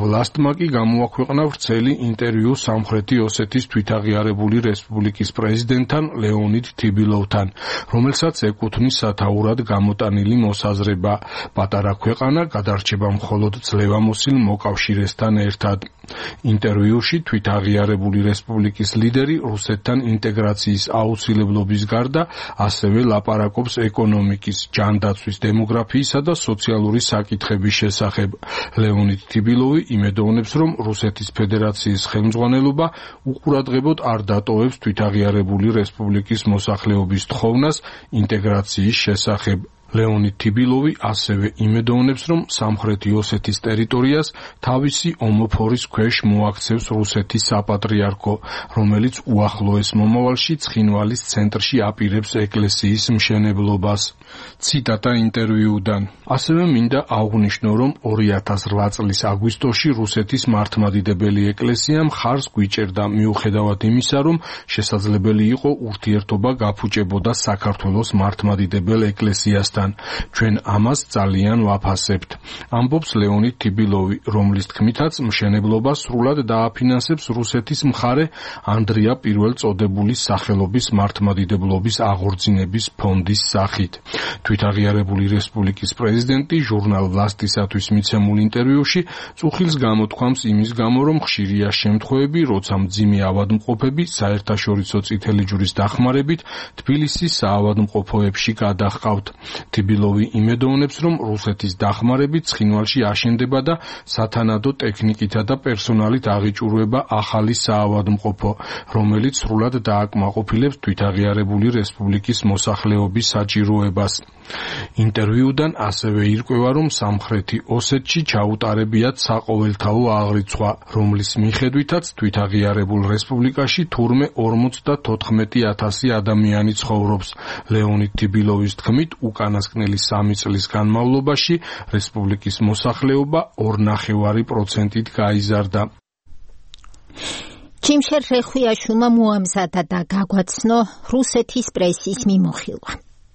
ვლასტმა კი გამოაქვეყნა ვრცელი ინტერვიუ სამხრეთი ოსეთის თვითაღიარებული რესპუბლიკის პრეზიდენტთან ლეონიდ თიბილოვთან, რომელსაც ეკუთვნის სათაურად გამოტანილი მოსაზრება პატარა ქვეყანა გადარჩება მხოლოდ ძლევამოსილ მოკავშირესთან ერთად. ინტერვიუში თვითაღიარებული რესპუბლიკის ლიდერი რუსეთთან ინტეგრაციის აუცილებლობის გარდა ასევე ლაპარაკობს ეკონომიკის, ჯანდაცვის, დემოგრაფიისა და სოციალური საკითხების შესახებ. ლეონიდ თიბილოვი იმედოვნებს, რომ რუსეთის ფედერაციის ხელმძღვანელობა უყურადღებოდ არ დატოვებს თვითაღიარებული რესპუბლიკის მოსახლეობის თხოვნას ინტეგრაციის შესახებ. ლეონიდ თიბილოვი ასევე იმედოვნებს, რომ სამხრეთი ოსეთის ტერიტორიას თავისი ომოფორის ქვეშ მოაქცევს რუსეთის საპატრიარქო, რომელიც უახლოეს მომავალში ცხინვალის ცენტრში აპირებს ეკლესიის მშენებლობას. ციტატა ინტერვიუდან. ასევე მინდა აღვნიშნო, რომ ორი ათას რვა წლის აგვისტოში რუსეთის მართლმადიდებელი ეკლესია მხარს გვიჭერდა, მიუხედავად იმისა, რომ შესაძლებელი იყო ურთიერთობა გაფუჭებოდა საქართველოს მართლმადიდებელ ეკლესიასთან. ჩვენ ამას ძალიან ვაფასებთ. ამბობს ლეონიდ თიბილოვი, რომლის თქმითაც მშენებლობა სრულად დააფინანსებს რუსეთის მხარე ანდრია პირველწოდებულის სახელობის მართლმადიდებლობის აღორძინების ფონდის სახით. თვითაღიარებული რესპუბლიკის პრეზიდენტი ჟურნალ ვლასტისათვის მიცემულ ინტერვიუში წუხილს გამოთქვამს იმის გამო, რომ ხშირია შემთხვევები, როცა მძიმე ავადმყოფები საერთაშორისო წითელი ჯვრის დახმარებით თბილისის საავადმყოფოებში გადაჰყავთ. თიბილოვი იმედოვნებს, რომ რუსეთის დახმარებით ცხინვალში აშენდება და სათანადო ტექნიკითა და პერსონალით აღიჭურვება ახალი საავადმყოფო, რომელიც სრულად დააკმაყოფილებს თვითაღიარებული რესპუბლიკის მოსახლეობის საჭიროებას. ინტერვიუდან ასევე ირკვევა, რომ სამხრეთი ოსეთში ჩაუტარებიათ საყოველთაო აღრიცხვა, რომლის მიხედვითაც თვითაღიარებულ რესპუბლიკაში თურმე ორმოცდათოთხმეტი ათასი ადამიანი ცხოვრობს. ლეონიდ თიბილოვის თქმით, უკანასკნელი სამი წლის განმავლობაში რესპუბლიკის მოსახლეობა ორნახევარი პროცენტით გაიზარდა. ჩიმშერ რეხვიაშვილმა მოამზადა და გაგვაცნო რუსეთის პრესის მიმოხილვა.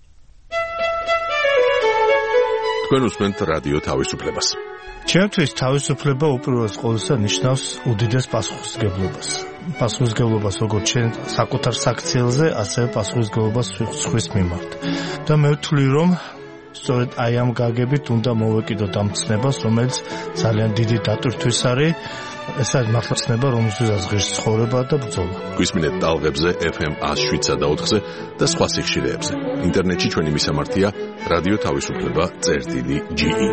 თქვენ უსმენთ რადიო თავისუფლებას. ჩემთვის თავისუფლება უპირველეს ყოვლისა ნიშნავს უდიდეს პასუხისმგებლობას. პასუხისმგებლობას როგორც ჩვენ საკუთარ საქციელზე, ასევე პასუხისმგებლობას სხვის მიმართ. და მე ვთვლი, რომ სწორედ აი ამ გაგებით უნდა მოვეკიდოთ ამ ცნებას, რომელიც ძალიან დიდი დატვირთვის არის. ეს არის მართლა ცნება, რომელსაც ღირს ცხოვრება და ბრძოლა. გვისმინეთ ტალღებზე ეფ ემ ათს შვიდსა და ოთხზე და სხვა სიხშირეებზე. ინტერნეტში ჩვენი მისამართია რადიო თავისუფლება წერტილი ჯი ი.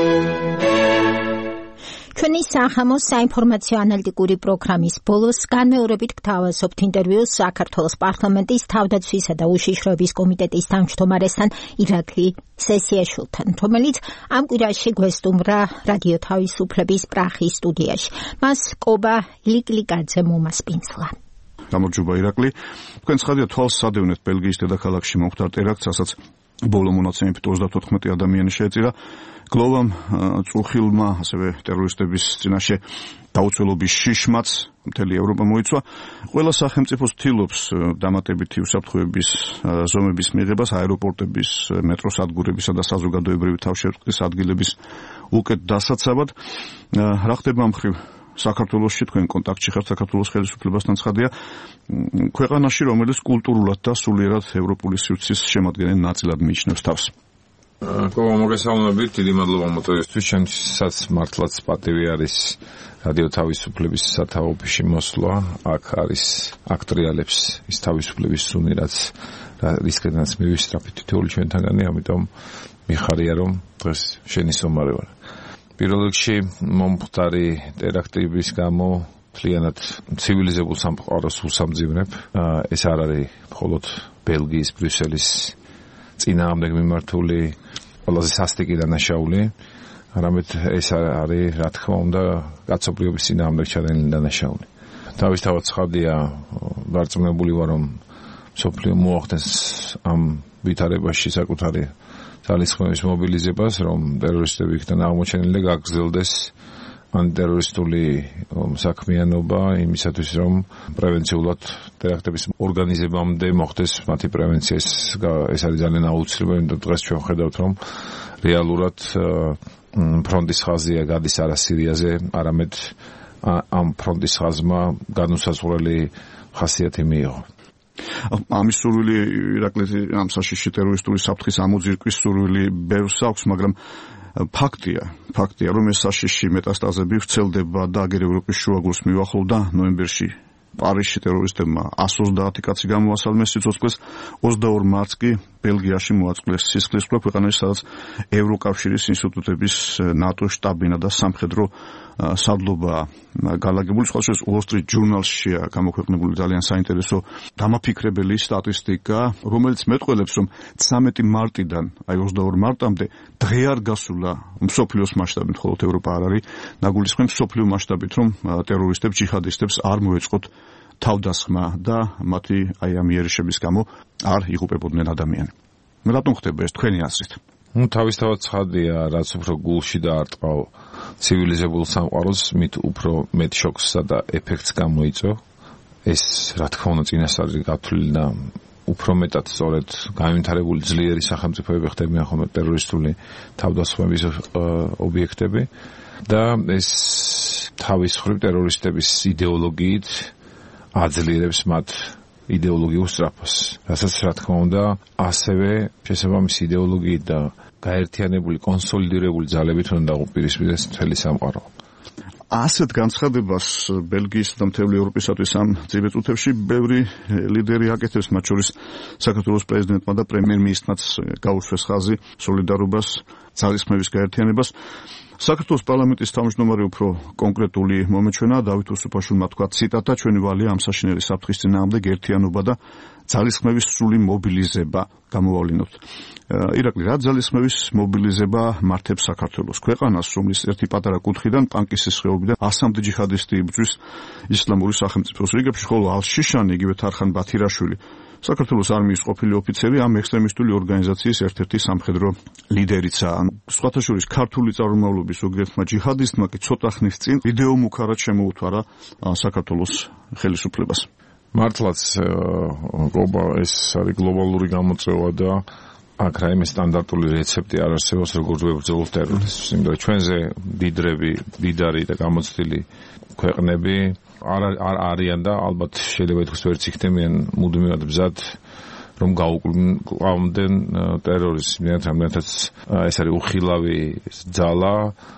ჩვენი სახამოს საინფორმაციო ანალიტიკური პროგრამის ბოლოს განმეორებით გთავაზობთ ინტერვიუს საქართველოს პარლამენტის თავდაცვისა და უშიშროების კომიტეტის თავმჯდომარესთან ირაკლი სესიაშვილთან, რომელიც ამ კვირაში გვესტუმრა რადიო თავისუფლების პრაღის სტუდიაში. მას კობა ლიკლიკაძე მომასპინძლა. გამარჯობა ირაკლი. თქვენ ცხადია თვალს სადევნეთ ბელგიის დედაქალაქში მომხდარ ტერაქტს, რასაც ბოლო მონაცემებით ოცდათოთხმეტი ადამიანი შეეწირა. გლოვამ წუხილმა, ასევე ტერორისტების წინაშე დაუცველობის შიშმაც მთელი ევროპა მოიცვა. ყველა სახელმწიფო ცდილობს დამატებითი უსაფრთხოების ზომების მიღებას აეროპორტების, მეტროსადგურებისა და საზოგადოებრივი თავშეყრის ადგილების უკეთ დასაცავად. რა ხდება მხრივ საქართველოში, თქვენ კონტაქტში ხართ საქართველოს ხელისუფლებასთან, ცხადია ქვეყანაში, რომელიც კულტურულად და სულიერად ევროპული სივრცის შემადგენელ ნაწილად მიიჩნევს თავს. კობა, მოგესალმებით, დიდი მადლობა მოწვევისთვის. ჩემთვისაც მართლაც პატივი არის რადიო თავისუფლების სათავეში მოსვლა. აქ არის აქტრიალებს ის თავისუფლების სუნი, რაც რისკენაც მივისწრაფით თითოეული ჩვენთანგანი, ამიტომ მიხარია, რომ დღეს შენისომარი ვარ. პირველ რიგში მომხდარი ტერაქტების გამო მთლიანად ცივილიზებულ სამყაროს უსამძიმრებ. ეს არ არის მხოლოდ ბელგიის ბრიუსელის წინააღმდეგ მიმართული ყველაზე სასტიკი დანაშაული, არამედ ეს არის, რა თქმა უნდა, კაცობრიობის წინააღმდეგ ჩადენილი დანაშაული. თავისთავად ცხადია, დარწმუნებული ვარ, რომ მსოფლიო მოახდენს ამ ვითარებაში საკუთარი ძალისხმევის მობილიზებას, რომ ტერორისტები იქიდან აღმოჩენილი და გაგრძელდეს ანტიტერორისტული საქმიანობა იმისათვის, რომ პრევენციულად ტერაქტების ორგანიზებამდე მოხდეს მათი პრევენცია. ეს არის ძალიან აუცილებელი, იმიტომ დღეს ჩვენ ხედავთ, რომ რეალურად ფრონტის ხაზია გადის არა სირიაზე, არამედ ამ ფრონტის ხაზმა განუსაზღვრელი ხასიათი მიიღო. ამის სურვილი ირაკლი ამ საშიში ტერორისტული საფრთხის ამოძირკვის სურვილი ბევრს აქვს, მაგრამ ფაქტია, ფაქტია, რომ ეს საშიში მეტასტაზები ვრცელდება და აგერ ევროპის შუაგულს მივახლოვდა ნოემბერში პარიზში ტერორისტებმა εκατს ოცდაათი კაცი გამოასალმეს სიცოცხლეს, ოცდაორი მარტს კი ბელგიაში მოაწყვეს სისხლისღვრა ქვეყანაში, სადაც ევროკავშირის ინსტიტუტების ნატო შტაბინა და სამხედრო სადლობა განლაგებული. სხვა შორის Wall Street Journal-შია გამოქვეყნებული ძალიან საინტერესო დამაფიქრებელი სტატისტიკა, რომელიც მეტყველებს, რომ ცამეტი მარტიდან, აი ოცდაორი მარტამდე დღე არ გასულა მსოფლიოს მასშტაბით, მხოლოდ ევროპა არ არის ნაგულისხმები მსოფლიო მასშტაბით, რომ ტერორისტებს, ჯიჰადისტებს არ მოეწყოთ თავდასხმა და მათი აი ამ იერიშების გამო არ იღუპებოდნენ ადამიანები. რატომ ხდება ეს თქვენი აზრით? ნუ თავისთავად ცხადია, რაც უფრო გულში დაარტყავ ცივილიზებულ სამყაროს, მით უფრო მეტ შოქსსა და ეფექტს გამოიწვევ. ეს რა თქმა უნდა წინასწარი გათვლილი და უფრო მეტად სწორედ განვითარებული ძლიერი სახელმწიფოები ხდებიან ხოლმე ტერორისტული თავდასხმების ობიექტები და ეს თავის მხრივ ტერორისტების იდეოლოგიით აძლიერებს მათ იდეოლოგიურ სწრაფას. რასაც რა თქმა უნდა ასევე შესაბამისი იდეოლოგიით და გაერთიანებული, კონსოლიდირებული ძალებით უნდა უპირისპირდეს მთელი სამყარო. ასეთ განცხადებას ბელგიის და მთელი ევროპისათვის ამ ძირწუთებში ბევრი ლიდერი აკეთებს, მათ შორის საქართველოს პრეზიდენტმა და პრემიერ-მინისტრმაც გაუშვეს ხაზი სოლიდარობას, ძალისხმევის გაერთიანებას. საქართველოს პარლამენტის თავმჯდომარე უფრო კონკრეტული მომეჩვენა დავით უსუფაშვილმა თქვა ციტატა ჩვენი ვალია ამ საშინელი საფრთხის წინააღმდეგ ერთიანობა და ძალისხმევის სრული მობილიზება გამოვავლინოთ. ირაკლი, რა ძალისხმევის მობილიზება მართებს საქართველოს ქვეყანას, რომლის ერთი პატარა კუთხიდან პანკისის ხეობიდან ასამდე ჯიჰადისტი იბრძვის ისლამური სახელმწიფოს რიგებში, ხოლო ალ-შიშანი, იგივე თარხან ბათირაშვილი, საქართველოს არმიის ყოფილი ოფიცერი, ამ ექსტრემისტული ორგანიზაციის ერთ-ერთი სამხედრო ლიდერიცაა. სხვათა შორის ქართული წარმომავლობის ზოგიერთმა ჯიჰადისტმა კი ცოტა ხნის წინ ვიდეო მუქარად შემოუთვარა საქართველოს ხელისუფლებას. მართლაც ეს არის გლობალური გამოწვევა და აქ რაიმე სტანდარტული რეცეპტი არ არსებობს, როგორ ვებრძოლოთ ტერორიზმს. იმიტომ ჩვენზე დიდრები, დიდარი და გამოცდილი ქვეყნები არ არ არიან და ალბათ შეიძლება ითქვას ვერც იქნებიან მუდმივად ბზად რომ გაუკლავდნენ ტერორიზმს. რამდენადაც ეს არის უხილავი ძალა,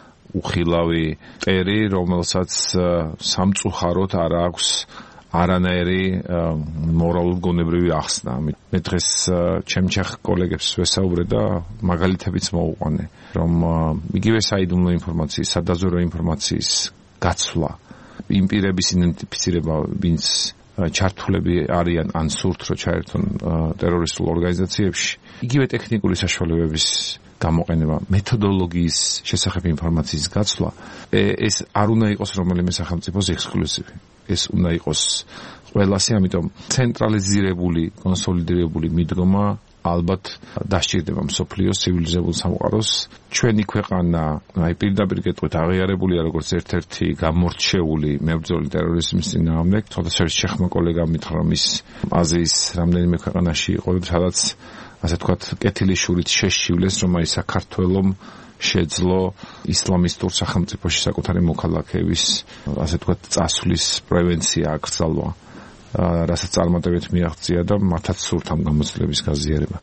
უხილავი ტერი, რომელსაც სამწუხაროდ არ აქვს არანაირი მორალურ გონებრივი ახსნა. მე დღეს ჩემჩახ კოლეგებს ვესაუბრე და მაგალითებიც მოვუყვანე, რომ იგივე საიდუმლო ინფორმაციის, სადაზვერვო ინფორმაციის გაცვლა, იმ პირების იდენტიფიცირება, ვინც ჩართულები არიან ან სურთ რომ ჩაერთონ ტერორისტულ ორგანიზაციებში, იგივე ტექნიკური საშუალებების გამოყენება, მეთოდოლოგიის შესახებ ინფორმაციის გაცვლა, ეს არ უნდა იყოს რომელიმე სახელმწიფოს ექსკლუზივი. ეს უნდა იყოს ყველასი, ამიტომ ცენტრალიზირებული, კონსოლიდირებული მიდგომა ალბათ დასჭირდება მსოფლიოს ცივილიზებულ სამყაროს. ჩვენი ქვეყანა, აი პირდაპირ გეტყვით, აღიარებულია როგორც ერთ-ერთი გამორჩეული მებრძოლი ტერორიზმის წინააღმდეგ. თორსა შეხმა კოლეგამ მითხრა, რომ ის აზიის რამდენიმე ქვეყანაში იყო, სადაც ასე ვთქვათ, კეთილი შურით შეშივლეს, რომ აი საქართველოს შეძლო ისლამისტურ სახელმწიფოში საკუთარი მოქალაქეების, ასე ვთქვათ, წასვლის პრევენცია აკრძალვა, რასაც წარმატებით მიაღწია და მათაც სურთ ამ გამოცდილების გაზიარება.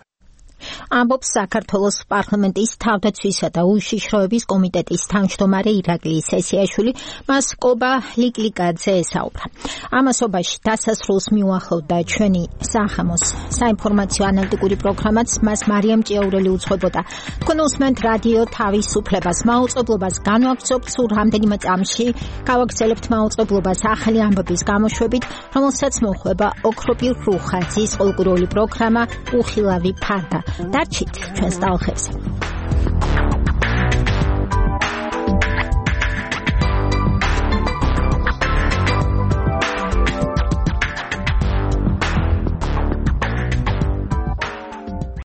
ამბობს საქართველოს პარლამენტის თავდაცვისა და უშიშროების კომიტეტის თავმჯდომარე ირაკლი სესიაშვილი, მას კობა ლიკლიკაძე ესაუბრა. ამასობაში დასასრულს მიუახლოვდა ჩვენი სახამოს საინფორმაციო ანალიტიკური პროგრამაც, მას მარიამ ჭიაურელი უძღვებოდა. თქვენ უსმენთ რადიო თავისუფლებას, მაუწყებლობას განვაგრძობთ სულ რამდენიმე წამში, გავაგრძელებთ მაუწყებლობას ახალი ამბების გამოშვებით, რომელსაც მოხვება ოქროპირ რუხაძის ყოლკურული პროგრამა უხილავი ფარდა. დარჩით ჩვენს ტალღებზე.